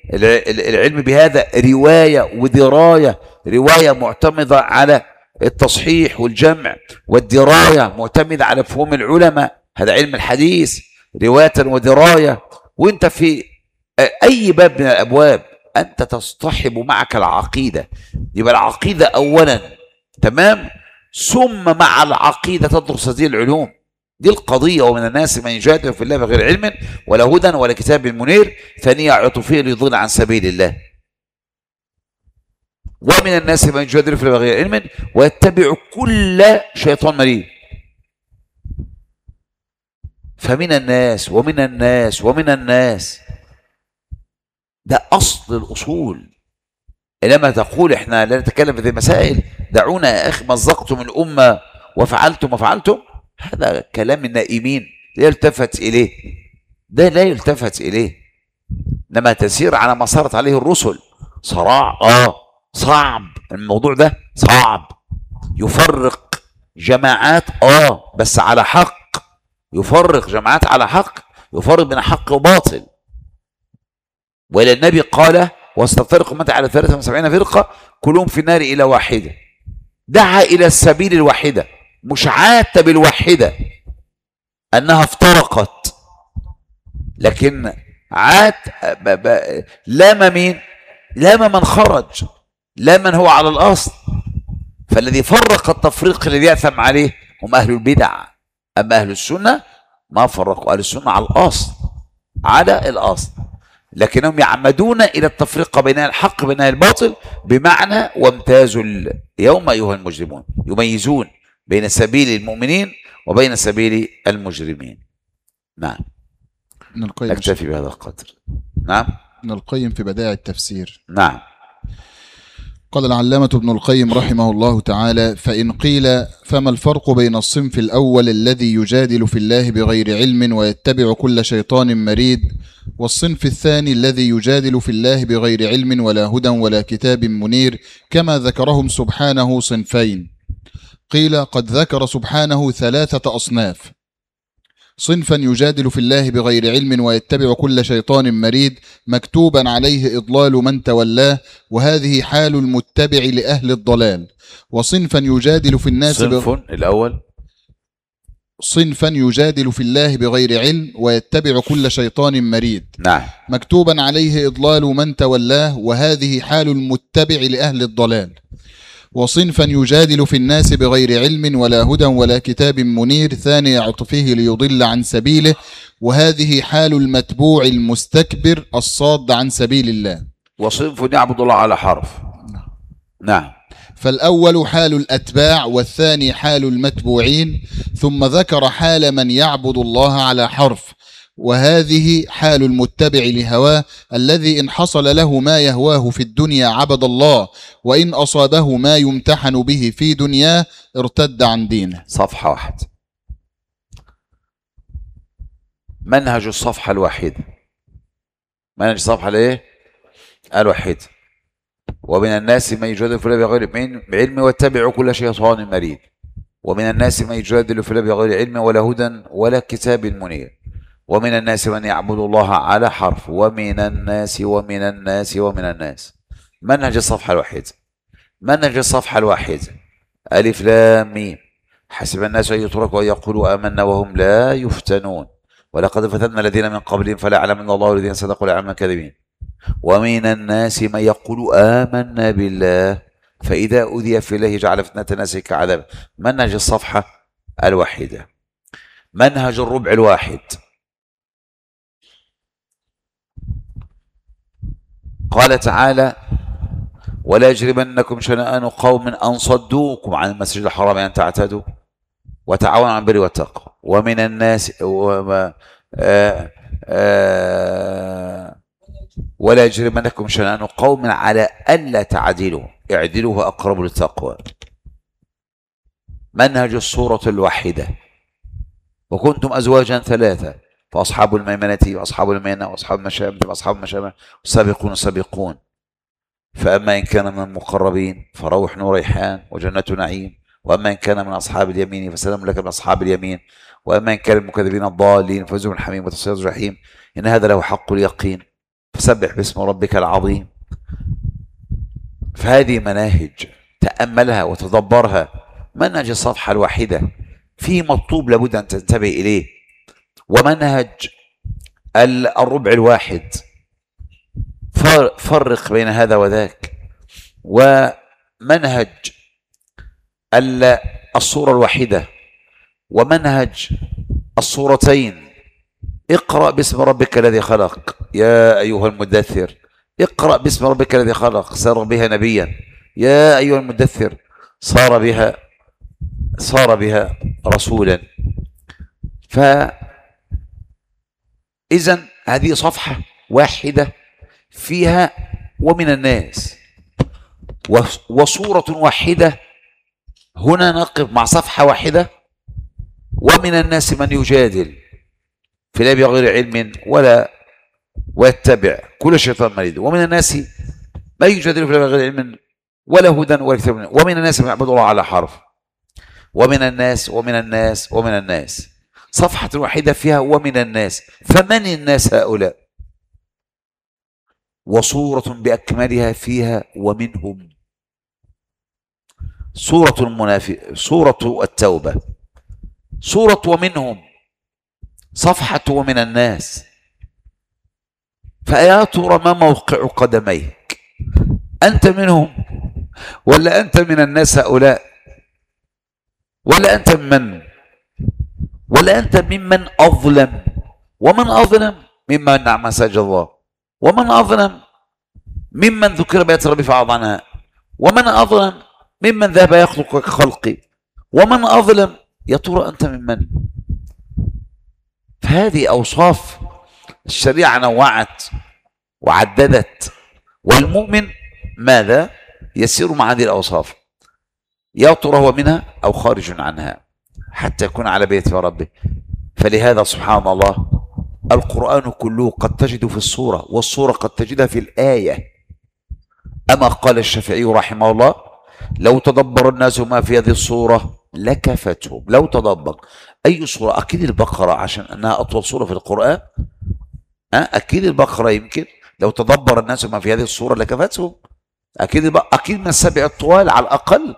Speaker 1: العلم بهذا رواية ودراية، رواية معتمدة على التصحيح والجمع، والدراية معتمدة على فهم العلماء، هذا علم الحديث رواية ودراية. وانت في أي باب من الأبواب أنت تصطحب معك العقيدة، يبقى العقيدة أولا، تمام، ثم مع العقيدة تدرس هذه العلوم. دي القضية. ومن الناس من يجادل في الله بغير علم ولا هدى ولا كتاب منير، ثانية عطفية ليضل عن سبيل الله. ومن الناس من يجادل في الله بغير علم ويتبع كل شيطان مريد. فمن الناس ومن الناس ومن الناس، ده أصل الأصول. إنما تقول إحنا لا نتكلم في هذه المسائل، دعونا يا أخي، مزقتم الأمة وفعلتم وفعلتم، هذا كلام النائمين لا يلتفت إليه، ده لا يلتفت إليه. لما تسير على ما صارت عليه الرسل صراع، صعب الموضوع ده، صعب. يفرق جماعات بس على حق، يفرق جماعات على حق، يفرق بين حق وباطل. وإلى النبي قال واستفترق أمتي على 73 فرقة كلهم في النار إلى واحدة. دعا إلى السبيل الواحدة، مش عاتب الواحدة أنها افترقت، لكن لام مين؟ لام من خرج، لام من هو على الأصل. فالذي فرق التفريق الذي يأثم عليه هم أهل البدع. أما أهل السنة ما فرقوا، أهل السنة على الأصل، على الأصل، لكنهم يعمدون إلى التفريق بين الحق وبين الباطل، بمعنى وامتازوا اليوم أيها المجرمون، يميزون بين سبيل المؤمنين وبين سبيل المجرمين. نعم، نكتفي بهذا القدر. نعم،
Speaker 2: ابن القيم في بدائع التفسير.
Speaker 1: نعم.
Speaker 2: قال العلامة ابن القيم رحمه الله تعالى: فإن قيل فما الفرق بين الصنف الأول الذي يجادل في الله بغير علم ويتبع كل شيطان مريد، والصنف الثاني الذي يجادل في الله بغير علم ولا هدى ولا كتاب منير، كما ذكرهم سبحانه صنفين؟ قيل قد ذكر سبحانه 3 أصناف: صنفا يجادل في الله بغير علم ويتبع كل شيطان مريد مكتوبا عليه إضلال من تولاه، وهذه حال المتبع لأهل الضلال. وصنفا يجادل في الناس
Speaker 1: الأول
Speaker 2: صنفا يجادل في الله بغير علم ويتبع كل شيطان مريد،
Speaker 1: نعم،
Speaker 2: مكتوبا عليه إضلال من تولاه، وهذه حال المتبع لأهل الضلال. وصنفا يجادل في الناس بغير علم ولا هدى ولا كتاب منير، ثاني عطفه ليضل عن سبيله، وهذه حال المتبوع المستكبر الصاد عن سبيل الله.
Speaker 1: وصنف يعبد الله على حرف. نعم.
Speaker 2: فالأول حال الأتباع، والثاني حال المتبوعين، ثم ذكر حال من يعبد الله على حرف، وهذه حال المتبع لهواه، الذي إن حصل له ما يهواه في الدنيا عبد الله، وإن أصابه ما يمتحن به في دنياه ارتد عن دينه.
Speaker 1: صفحة واحدة، منهج الصفحة الواحدة، منهج الصفحة الايه؟ الواحدة. ومن الناس من يجادل في الله بغير علم ويتبع كل شيطان مريد. ومن الناس من يجادل في الله بغير علم ولا هدى ولا كتاب منير. ومن الناس من يعبد الله على حرف. ومن الناس ومن الناس ومن الناس. منهج الصفحة الواحدة، منهج الصفحة الواحدة، ألف لام ميم. حسب الناس أن يتركوا أن يقولوا آمنا وهم لا يفتنون، ولقد فتنا الذين من قبلهم فلا يعلمن الله الذين صدقوا ولا يعلمن الكاذبين. ومن الناس من يقول آمنا بالله فإذا أوذي في الله جعل فتنة الناس كعذاب. منهج الصفحة الواحدة. منهج الربع الواحد، قال تعالى ولا يجرمنكم شنآن قوم أن صدوكم عن المسجد الحرام أن تعتدوا وتعاونوا على البر والتقوى. ومن الناس ولا يجرمنكم شنآن قوم على ألا تعدلوا اعدلوا هو أقرب للتقوى. منهج الصورة الواحدة. وكنتم أزواجا ثلاثة فأصحاب الميمنة وأصحاب الميمنة وأصحاب المشأمة وأصحاب المشأمة والسابقون السابقون. فأما إن كان من المقربين فروح وريحان وجنة نعيم، وأما إن كان من أصحاب اليمين فسلام لك من أصحاب اليمين، وأما إن كان المكذبين الضالين فنزل حميم وتصلية جحيم. إن هذا له حق اليقين. فسبح باسم ربك العظيم. فهذه مناهج تأملها وتدبرها. منهج الصفحة الواحدة فيه مطلوب لابد أن تنتبه إليه، ومنهج الربع الواحد فرق بين هذا وذاك، ومنهج الصورة الواحدة، ومنهج الصورتين. اقرأ باسم ربك الذي خلق يا أيها المدثر، اقرأ باسم ربك الذي خلق صار بها نبيا، يا أيها المدثر صار بها رسولا. فإذن هذه صفحة واحدة فيها ومن الناس، وصورة واحدة. هنا نقف مع صفحة واحدة. ومن الناس من يجادل في الله بغير علم ويتبع كل شيطان مريد. ومن الناس من يجادل في الله بغير علم ولا هدى ولا كتاب. ومن الناس من يعبد الله على حرف. ومن الناس ومن الناس ومن الناس. صفحة واحدة فيها ومن الناس. فمن الناس هؤلاء؟ وصورة بأكملها فيها ومنهم. سورة المنافق، سورة التوبة، سورة ومنهم، صفحة ومن الناس. فيا ترى ما موقع قدميك؟ أنت منهم ولا أنت من الناس هؤلاء؟ ولا أنت من؟ ولا أنت ممن أظلم؟ ومن أظلم ممن منع مساجد الله؟ ومن أظلم ممن ذكر بآيات ربي فأعرض عنها؟ ومن أظلم ممن ذهب يخلق كخلقي؟ ومن أظلم؟ يا ترى أنت ممن؟ فهذه أوصاف الشريعة نوعت وعددت، والمؤمن ماذا؟ يسير مع هذه الأوصاف، يا ترى هو منها أو خارج عنها، حتى يكون على بيت ربه. فلهذا سبحان الله القرآن كله قد تجد في الصورة، والصورة قد تجدها في الآية. أما قال الشافعي رحمه الله: لو تدبر الناس ما في هذه الصورة لكفتهم. لو تدبر أي صورة؟ أكيد البقرة عشان أنها أطول صورة في القرآن. أكيد البقرة يمكن لو تدبر الناس ما في هذه الصورة لكفتهم. أكيد من السبع الطوال على الأقل.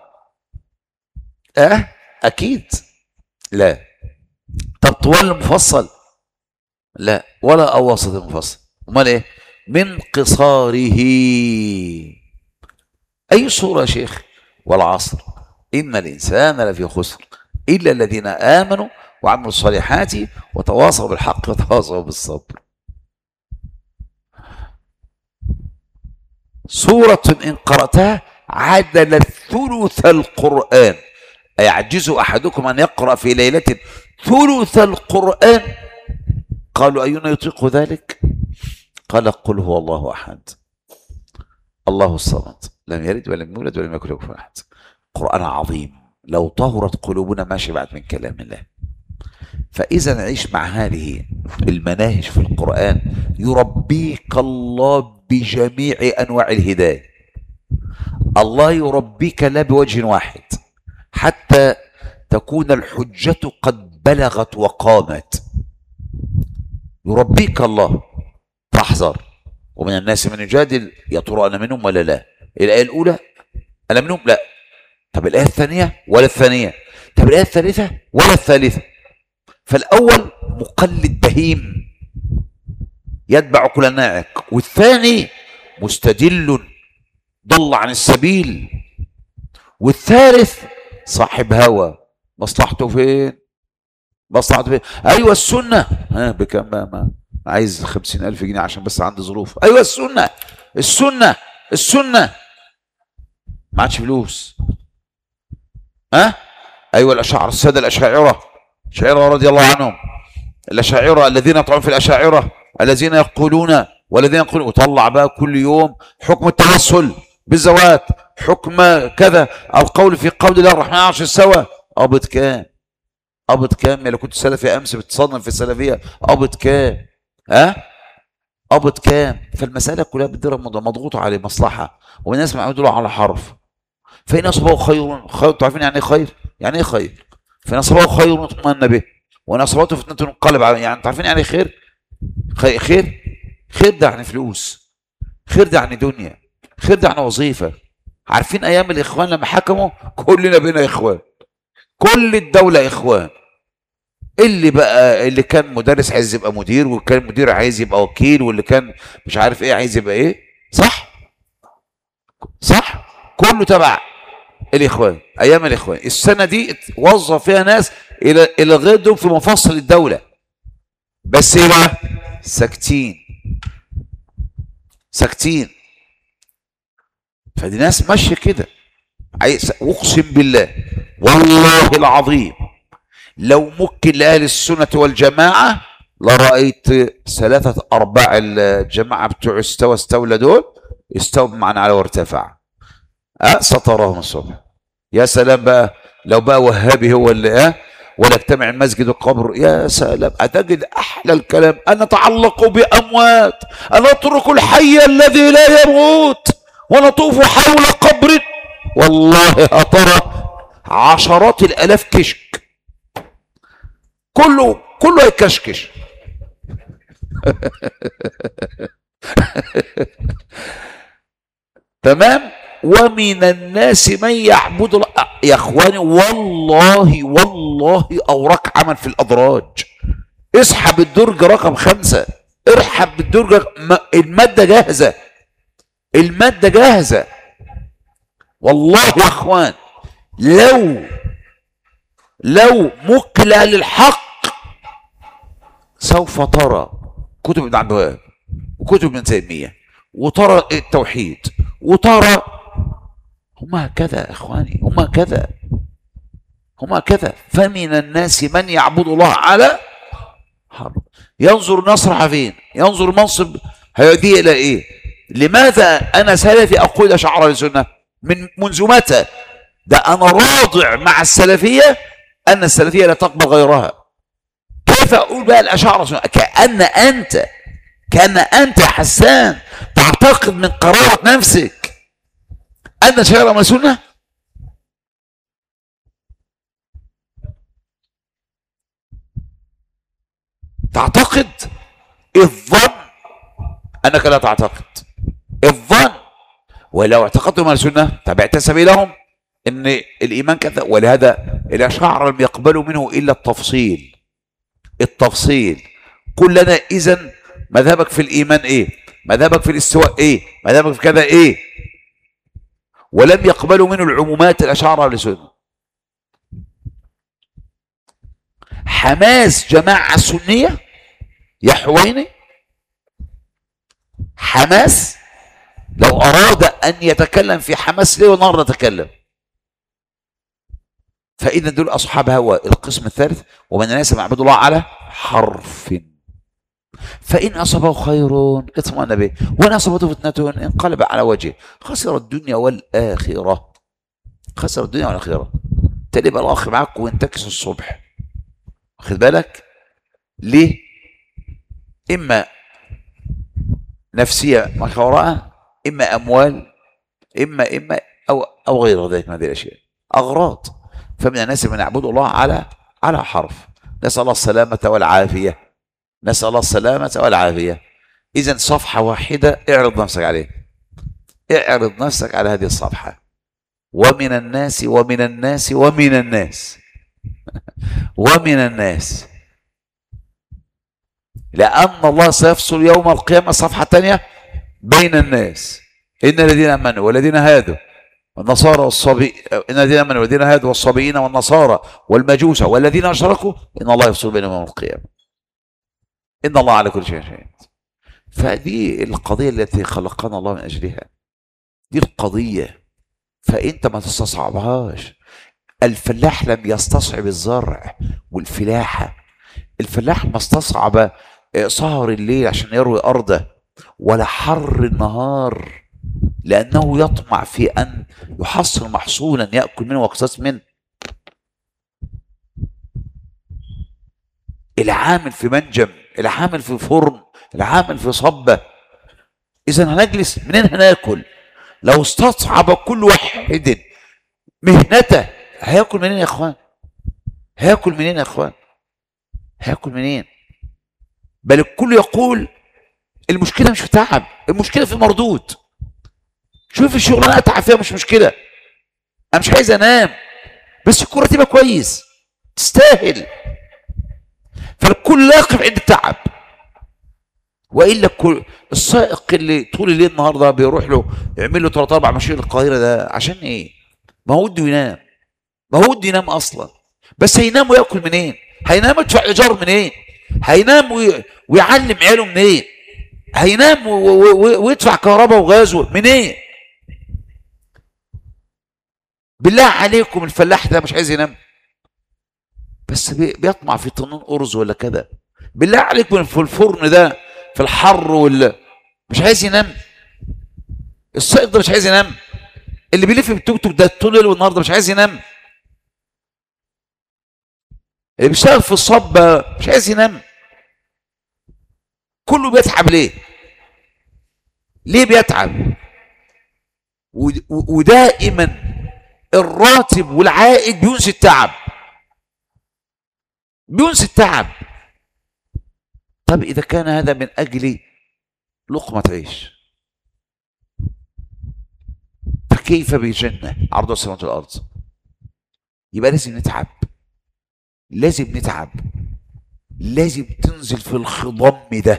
Speaker 1: أكيد لا. طب طوال المفصل؟ لا، ولا أواسط المفصل. امال ايه؟ من قصاره. أي صورة يا شيخ؟ والعصر إن الإنسان لفي خسر إلا الذين آمنوا وعملوا الصالحات وتواصوا بالحق وتواصوا بالصبر. سورة إن قرأتها عدلت ثلث القرآن. أيعجز أحدكم أن يقرأ في ليلة ثلث القرآن؟ قالوا أينا يطيق ذلك؟ قال: قل هو الله أحد الله الصمد لم يلد ولم يولد ولم يكن له كفوا أحد. قرآن عظيم، لو طهرت قلوبنا ما شبعت من كلام الله. فإذا نعيش مع هذه المناهج في القرآن يربيك الله بجميع أنواع الهداية. الله يربيك لا بوجه واحد، حتى تكون الحجة قد بلغت وقامت. يربيك الله، فاحذر. ومن الناس من يجادل يا ترى أنا منهم ولا لا؟ الآية الأولى أنا منهم؟ لا. طب الآية الثانية ولا الثانية؟ طب الآية الثالثة ولا الثالثة؟ فالأول مقلد بهيم يتبع كل ناعق، والثاني مستدل ضل عن السبيل، والثالث صاحب هوى. مصلحته فين؟ مصلحته فين؟ أيوة السنة. بكم؟ ما عايز 50,000 جنيه عشان بس عندي ظروف. أيوة السنة السنة السنة. ما عادش فلوس. أيوة الأشاعرة، السادة الأشاعرة رضي الله عنهم، الأشاعرة الذين يطعنون في الأشاعرة الذين يقولون والذين يقولون. وطلع بقى كل يوم حكم التوسل بالزواج، حكم كذا، القول في قول الله الرحمن عرش استوى. قبض كام؟ قبض كام؟ لو كنت سلفي أمس بتصدم في السلفية. قبض كام؟ قبض كام؟ فالمسألة كلها بتدير مضغوطة على مصلحة، والناس معودوا على حرف. فإن أصبحوا خير تعرفين يعني إيه خير؟ يعني إيه خير؟ فإن أصبحوا خير اطمأن به، وإن أصابته فتنة انقلب عليه. يعني تعرفين يعني خير؟ خير خير ده يعني فلوس، خير ده يعني دنيا، خير ده يعني وظيفة. عارفين ايام الاخوان لما حكموا كلنا بينا اخوان، كل الدولة اخوان. اللي بقى اللي كان مدرس عايز يبقى مدير، واللي كان مدير عايز يبقى وكيل، واللي كان مش عارف ايه عايز يبقى ايه. صح صح، كله تبع الاخوان. ايام الاخوان السنه دي وظف فيها ناس الى غير دول في مفاصل الدوله، بس ايه بقى؟ ساكتين ساكتين. فدي ناس ماشيه كده. اقسم بالله والله العظيم لو ممكن لاهل السنه والجماعه لرايت ثلاثه ارباع الجماعه بتوع استولى دول استووا بمعنى على وارتفع. ستراهم الصبح. يا سلام بقى لو بقى وهابي هو اللي ولا اجتمع المسجد القبر، يا سلام هتجد احلى الكلام. انا اتعلق باموات، انا اترك الحي الذي لا يموت ونطوف حول قبر. والله هترى عشرات الالاف كشك، كله يكشكش. تمام. ومن الناس من يعبد الله. يا اخواني والله والله اوراق عمل في الادراج. اسحب الدرج رقم 5، ارحب بالدرج المادة جاهزة، المادة جاهزة. والله يا اخوان لو مكل للحق سوف ترى كتب ابن عبد الوهاب وكتب ابن تيمية، وترى التوحيد، وترى هما كذا يا اخواني، هما كذا. فمن الناس من يعبد الله على حرب، ينظر نصر فين، ينظر منصب هيؤدي الى ايه. لماذا انا سلفي اقول اشعار السنه منذ متى؟ ده انا راضع مع السلفيه ان السلفيه لا تقبل غيرها. كيف اقول بقى الاشاعره السنه؟ كان انت حسان تعتقد من قرارة نفسك ان شجره من سنه. تعتقد الظن انك لا تعتقد الظن. ولو اعتقدت من السنه تبعت سبيلهم ان الايمان كذا. ولهذا الاشاعره لم يقبلوا منه الا التفصيل. قل لنا اذا مذهبك في الايمان ايه، مذهبك في الاستواء ايه، مذهبك في كذا ايه. ولم يقبلوا منه العمومات الاشاعره للسنه. حماس جماعه سنيه يا حويني، حماس لو اراد ان يتكلم في حماس ليه ونهار نتكلم. فاذا دول اصحاب هوى القسم الثالث. ومن الناس من يعبد الله على حرف، فان اصابه خير اطمأن به وان اصابته فتنه انقلب على وجهه خسر الدنيا والاخره. خسر الدنيا والاخره. تبقى الاخر معاك وانتكس الصبح، واخد بالك ليه؟ اما نفسيه مخورة، اما اموال، اما او غير ذلك من هذه الاشياء، اغراض. فمن الناس من يعبد الله على حرف. نسال الله السلامه والعافيه، نسال الله السلامه والعافيه. اذا صفحه واحده اعرض نفسك عليه، اعرض نفسك على هذه الصفحه. ومن الناس ومن الناس ومن الناس ومن الناس، لأن الله سيفصل يوم القيامة صفحة ثانية بين الناس. إن الذين آمنوا والذين هادوا والنصارى إن الذين آمنوا والذين هادوا والصابئين والنصارى والمجوس والذين أشركوا إن الله يفصل بينهم يوم القيامة. إن الله على كل شيء شهيد. فدي القضية التي خلقنا الله من أجلها، دي القضية. فأنت ما تستصعبهاش. الفلاح لم يستصعب الزرع والفلاحة. الفلاح ما استصعب سهر الليل عشان يروي أرضه، ولا حر النهار لأنه يطمع في أن يحصل محصولا يأكل منه ويقتص منه. العامل في منجم، العامل في فرن، العامل في صبة. إذا هنجلس منين هناكل؟ لو استصعب كل واحد مهنته هياكل منين يا اخوان؟ هياكل منين يا اخوان؟ هياكل منين؟ بل الكل يقول المشكله مش في تعب، المشكله في المردود. شوف الشغل انا اتعب فيها مش مشكله، انا مش عايز انام، بس الكوره تبقى كويس تستاهل. فالكل لاقف عند التعب. والا كل السائق اللي طول الليل النهارده بيروح له يعمل له 3 4 مشاوير القاهره ده عشان ايه؟ ما هو بده ينام، ما هو بده ينام اصلا، بس هينام وياكل منين؟ هينام يدفع ايجار منين؟ هينام ويعلم عياله منين؟ هينام ويدفع كهرباء وغاز منين؟ بالله عليكم الفلاح ده مش عايز ينام، بس بيطمع في طنين ارز ولا كده. بالله عليكم في الفرن ده في الحر ولا مش عايز ينام؟ السائق ده مش عايز ينام؟ اللي بيلف بالتوك توك ده طول الليل والنهار ده مش عايز ينام؟ اللي بيشتغل في الصبة مش عايز ينام؟ كله بيتعب ليه؟ ليه بيتعب؟ ودائما الراتب والعائد بينسي التعب، بينسي التعب. طب إذا كان هذا من أجل لقمة عيش، فكيف بجنة عرض السماوات والأرض؟ يبقى لازم نتعب، لازم نتعب، لازم تنزل في الخضم ده.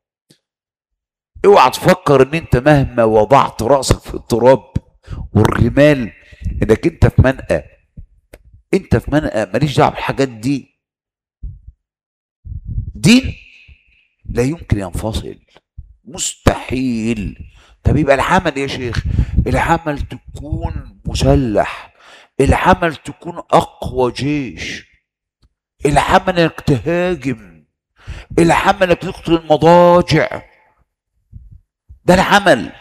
Speaker 1: اوعى تفكر ان انت مهما وضعت رأسك في التراب والرمال انك انت في منقى. انت في منقى ماليش دعوه بالحاجات دي. دين لا يمكن ينفصل، مستحيل. طب يبقى العمل يا شيخ، العمل تكون مسلح، العمل تكون اقوى جيش، العمل انك تهاجم، العمل انك تقتل المضاجع، ده العمل.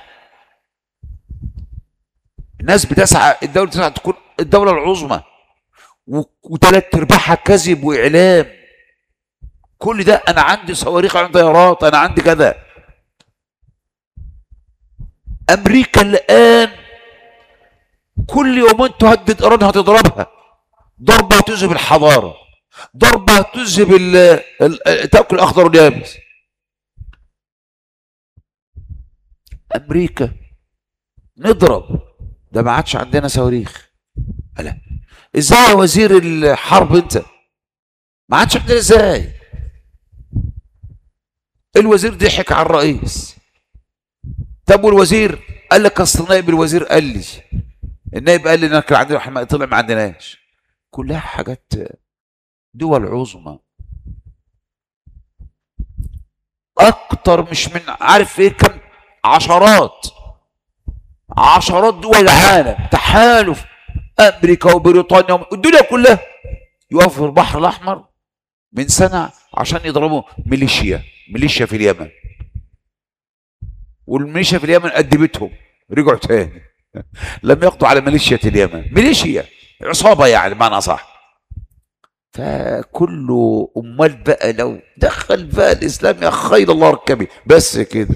Speaker 1: الناس بتسعى، الدولة تسعى تكون الدولة العظمى وثلاث ارباعها كذب واعلام. كل ده انا عندي صواريخ، عندي طيارات، انا عندي كذا. امريكا الان كل يومين تهدد ايران هتضربها ضربه تذهب الحضاره، ضربه تذهب تاكل الاخضر واليابس. امريكا نضرب، ده ما عادش عندنا صواريخ. لا ازاي يا وزير الحرب انت؟ ما عادش عندنا ازاي؟ الوزير ضحك على الرئيس. طب والوزير قال لك اصل نائب الوزير قال لي، النائب قال لي ان كان عندنا حماية، طلع ما عندناش. كلها حاجات دول عظمى اكتر، مش من عارف ايه كم، عشرات دول العالم تحالف، امريكا وبريطانيا الدنيا كلها يقفوا في البحر الاحمر من سنه عشان يضربوا ميليشيا في اليمن. والميليشيا في اليمن أدبتهم رجعوا تاني لم يقضوا على ميليشيا اليمن، ميليشيا عصابه يعني بمعنى صح. فكله امال بقى لو دخل بقى الاسلام يا خير الله ركبي بس كده.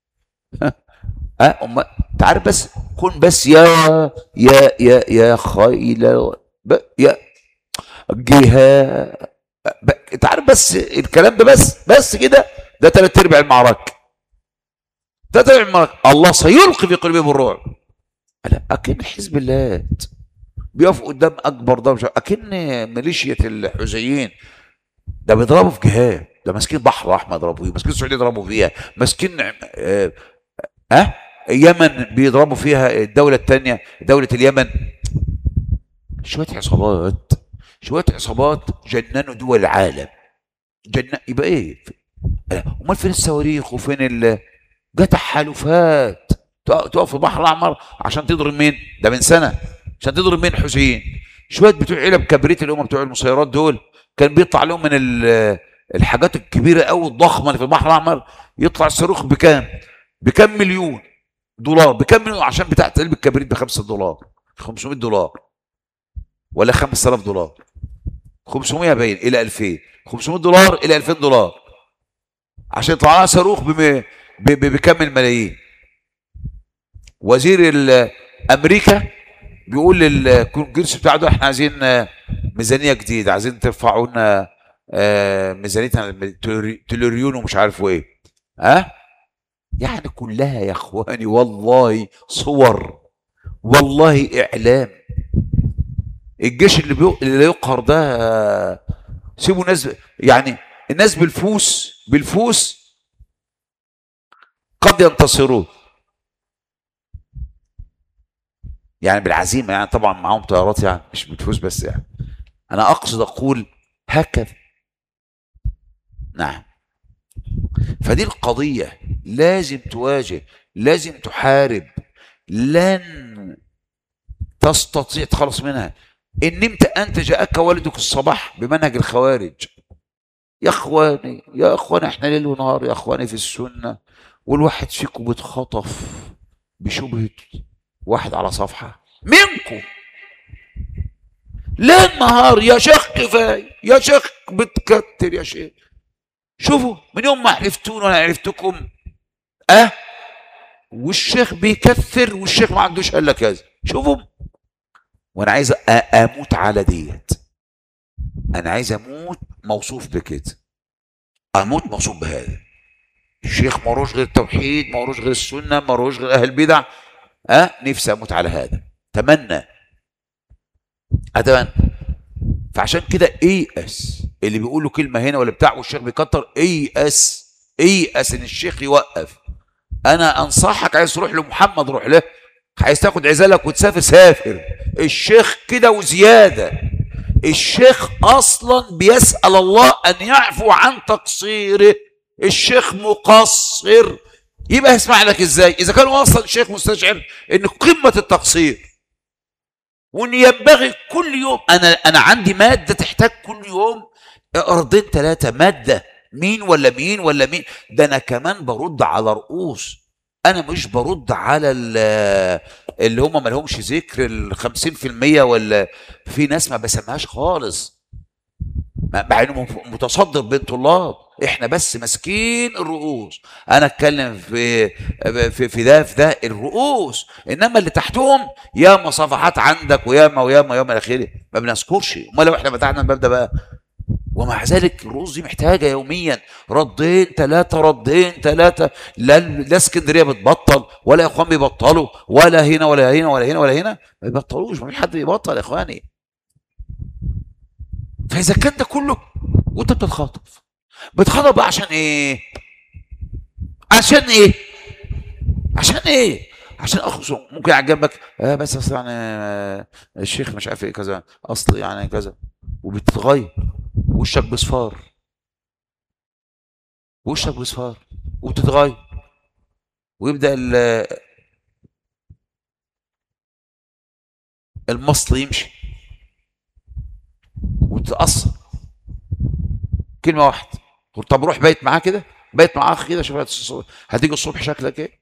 Speaker 1: امال انت عارف، بس كن بس يا خيل يا جهاد. انت عارف بس الكلام ده بس كده، ده 3/4 المعركه، ده 3/4 المعركه. الله سيلقي في قلوبهم الرعب. لا اكن حزب الله بيقف قدام اكبر ضرب، اكن ميليشيا الحوثيين ده بيضربوا في جهاد، ده ماسكين بحر احمر يضربوا فيه، ماسكين السعوديه يضربوا فيها، ماسكين يمن بيضربوا فيها الدوله الثانيه دوله اليمن. شويه عصابات جننوا دول العالم. يبقى ايه؟ امال فين الصواريخ وفين جت تحالفات تقف في البحر الاحمر عشان تضرب مين؟ ده من سنه عشان تضرب مين؟ حوثيين. شويه بتوع علب كبريت اللي هم بتوع المسيرات دول، كان بيطلع لهم من الحاجات الكبيره قوي الضخمه اللي في البحر الاحمر، يطلع الصاروخ بكام مليون دولار، بكام مليون عشان بتاعت علبه كبريت $5 $500 ولا $5000، 500 باين الى 2000، $500 الى $2000 عشان يطلع لها صاروخ بكم الملايين. وزير امريكا بيقول للكونجرس بتاعه ده احنا عايزين ميزانيه جديده، عايزين ترفعوا لنا ميزانيتنا تريليون ومش عارف ايه. يعني كلها يا اخواني والله صور، والله اعلام. الجيش اللي يقهر ده سيبوا ناس، يعني الناس بالفوس قد ينتصرون، يعني بالعزيمه، يعني طبعا معاهم طيارات، يعني مش بالفوس بس، يعني انا اقصد اقول هكذا. نعم. فدي القضيه لازم تواجه، لازم تحارب، لن تستطيع تخلص منها. ان نمت انت جاءك والدك الصباح بمنهج الخوارج، يا اخواني يا اخواني احنا ليل ونهار يا اخواني في السنه، والواحد فيكم بيتخطف بشبهه واحد على صفحه منكم ليل نهار. يا شيخ كفايه، يا شيخ بتكتر، يا شيخ شوفوا من يوم ما عرفتون وانا عرفتكم، اه، والشيخ بيكثر والشيخ ما عندوش الا كذا، شوفوا. وانا عايز اموت على ديت، انا عايز اموت موصوف بكده، اموت موصوف بهذا. الشيخ مالوش غير التوحيد، مالوش غير السنه، مالوش غير اهل البدع. نفسي اموت على هذا، اتمنى، اتمنى. فعشان كده ايأس اللي بيقولوا كلمه هنا ولا بتاع والشيخ بيكتر، ايأس، ايأس ان الشيخ يوقف. انا انصحك، عايز تروح لمحمد روح له، عايز تاخد عزالك وتسافر سافر. الشيخ كده وزياده، الشيخ اصلا بيسأل الله ان يعفو عن تقصيره. الشيخ مقصر، يبقى يسمع لك ازاي اذا كان هو اصلا الشيخ مستشعر ان قمه التقصير، وان ينبغي كل يوم. انا عندي ماده تحتاج كل يوم ارضين ثلاثه ماده، مين ولا مين ولا مين. ده انا كمان برد على رؤوس، انا مش برد على اللي هم ما لهمش ذكر ال 50%، ولا في ناس ما بسميهاش خالص، مع انه متصدر بين طلاب. احنا بس ماسكين الرؤوس. انا اتكلم في ده الرؤوس، انما اللي تحتهم ياما صفحات عندك وياما وياما وياما الى اخره، ما بنذكرش. امال لو احنا فتحنا الباب ده بقى. ومع ذلك الرؤوس دي محتاجه يوميا ردين ثلاثه، ردين ثلاثه. لا اسكندريه بتبطل، ولا اخوان بيبطلوا، ولا هنا ولا هنا ولا هنا ولا هنا، ما بيبطلوش، ما فيش حد بيبطل يا اخواني. فاذا كان ده كله وانت بتتخاطب بقى عشان ايه؟ عشان ايه؟ عشان ايه؟ عشان اخذ ممكن يعجبك بس اصل يعني الشيخ مش عارف ايه كذا، اصل يعني كذا، وبتتغير وشك بصفار، وشك بصفار، وتتغير، ويبدا المصل يمشي وتتاثر كلمه واحده. طب روح بيت معاه كده، بيت معاه كده، شوف هتيجي الصبح شكلك ايه.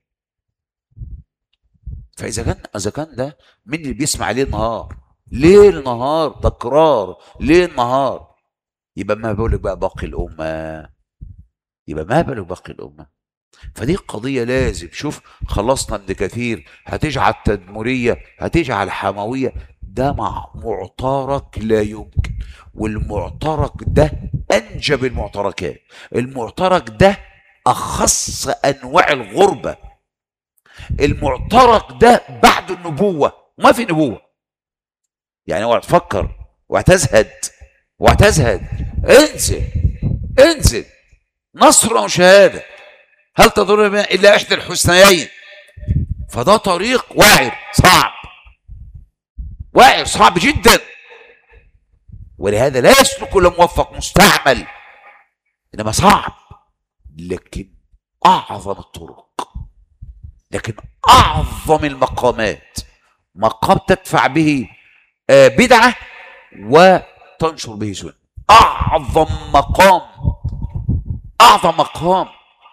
Speaker 1: فاذا كان ده مين اللي بيسمع ليل نهار، ليل نهار تكرار ليل نهار، يبقى ما بالك بقى باقي الامه، يبقى ما بالك باقي الامه. فدي قضيه لازم. شوف خلصنا ابن كثير، هتجعل تدمريه، هتجعل حمويه، ده مع معترك لا يمكن. والمعترك ده انجب المعتركات، المعترك ده اخص انواع الغربه، المعترك ده بعد النبوه، ما في نبوه. يعني اوعى تفكر واعتزهد، انزل، انزل، نصر وشهاده، هل تضر بنا الا احدى الحسنيين. فده طريق واعر صعب، واعر صعب جدا، ولهذا لا يسلك الا موفق مستعمل، انما صعب، لكن اعظم الطرق، لكن اعظم المقامات، مقام تدفع به بدعه وتنشر به سنه، اعظم مقام، اعظم مقام.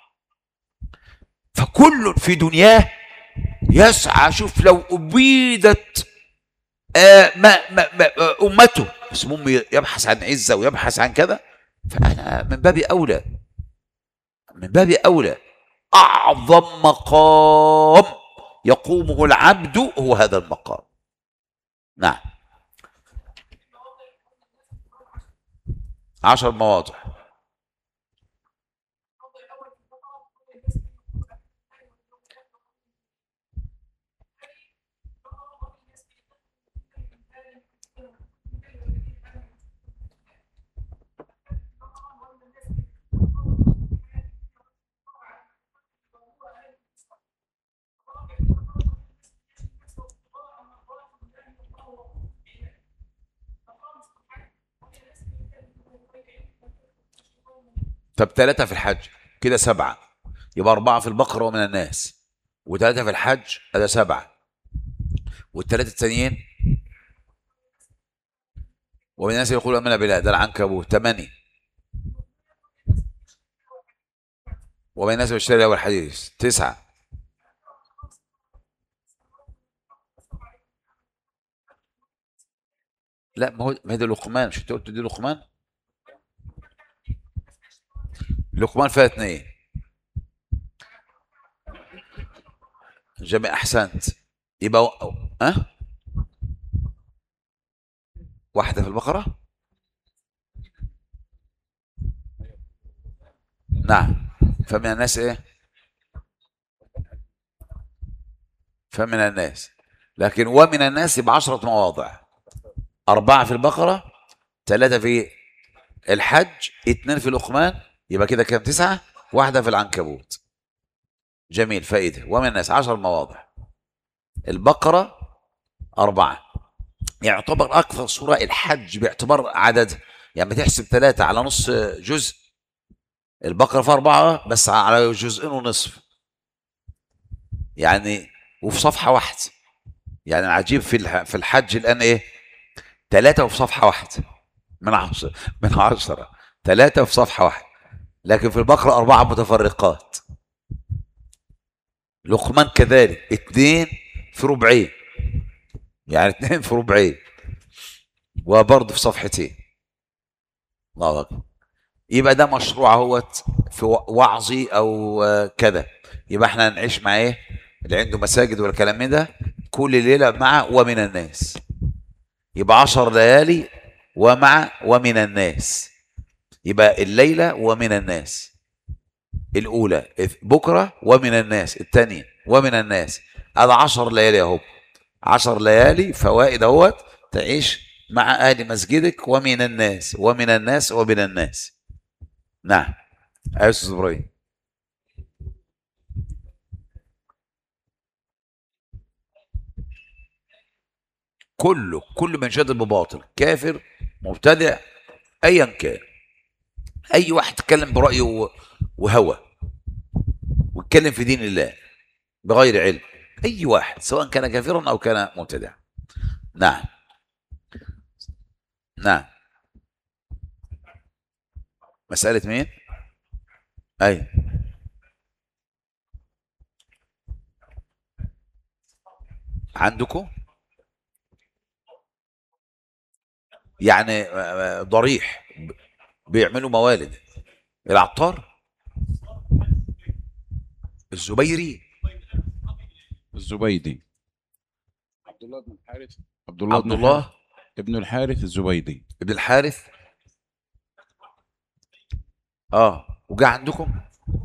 Speaker 1: فكل في دنياه يسعى، شوف لو ابيدت امته، بس المهم يبحث عن عزه ويبحث عن كذا، فانا من باب اولى، من باب اولى اعظم مقام يقومه العبد هو هذا المقام. نعم. 10 مواضع. طب 3 في الحج كده 7، يبقى 4 في البقرة ومن الناس، و3 في الحج هذا 7، والثلاثة التانيين ومن الناس يقول امنا بالله ده العنكبوت 8، ومن الناس يشتري اول حديث 9، لا ما هي دي لقمان، مش انت قلت دي لقمان؟ لقمان فيها 2. جميع احسنت. يبقى واحدة في البقرة. نعم. فمن الناس ايه؟ فمن الناس، لكن ومن الناس يبقى 10 مواضع، 4 في البقرة، 3 في الحج، 2 في لقمان، يبقى كده كام؟ 9، واحدة في العنكبوت. جميل، فائدة. ومن الناس 10 مواضع، البقرة 4، يعتبر أكثر سورة الحج باعتبار عددها، يعني بتحسب 3 على نص جزء، البقرة في 4 بس على جزئين ونصف، يعني وفي صفحة واحدة. يعني العجيب في الحج الآن إيه؟ 3 وفي صفحة واحدة، من 10 من 10، 3 في صفحة واحدة. لكن في البقرة 4 متفرقات. لقمان كذلك 2 في ربعين، يعني 2 في ربعين، وبرضه في صفحتين. الله أكبر. يبقى ده مشروع اهوت في وعظي او كذا، يبقى احنا نعيش مع ايه اللي عنده مساجد ولا كلام من ده، كل ليله مع ومن الناس، يبقى 10 ليالي ومع ومن الناس، يبقى الليله ومن الناس الاولى، بكره ومن الناس الثانيه ومن الناس، هذا 10 ليالي اهو، 10 ليالي فوائد اهوت، تعيش مع اهل مسجدك ومن الناس ومن الناس ومن الناس. نعم. يا استاذ ابراهيم. كل من شد بباطل كافر مبتدع ايا كان، اي واحد يتكلم برايه وهوى ويتكلم في دين الله بغير علم، اي واحد سواء كان كافرا او كان مبتدعا. نعم. نعم. مسألة مين؟ اي عندكم يعني ضريح بيعملوا موالد، العطار الزبيري
Speaker 3: الزبيدي، عبد الله بن الحارث، عبد الله
Speaker 1: عبد
Speaker 3: بن
Speaker 1: الله
Speaker 3: الحارث ابن الحارث الزبيدي.
Speaker 1: ابن الحارث. وجاء عندكم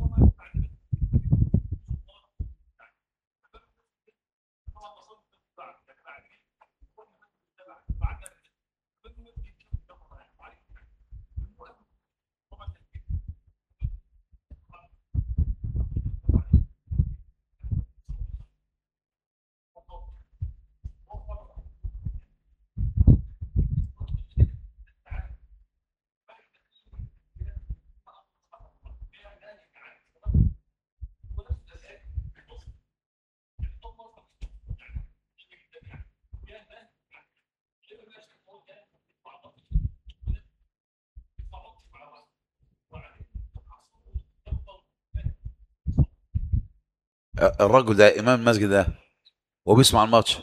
Speaker 1: الرجل ده امام المسجد ده وبيسمع الماتش،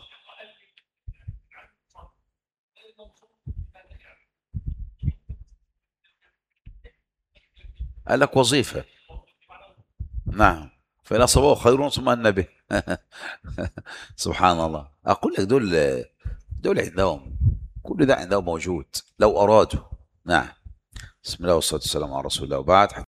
Speaker 1: قال لك وظيفة. نعم. فإن أصابه خير اطمأن به. سبحان الله. أقول لك دول عندهم كل ده عندهم موجود لو أرادوا. نعم. بسم الله والصلاة والسلام على رسول الله وبعد.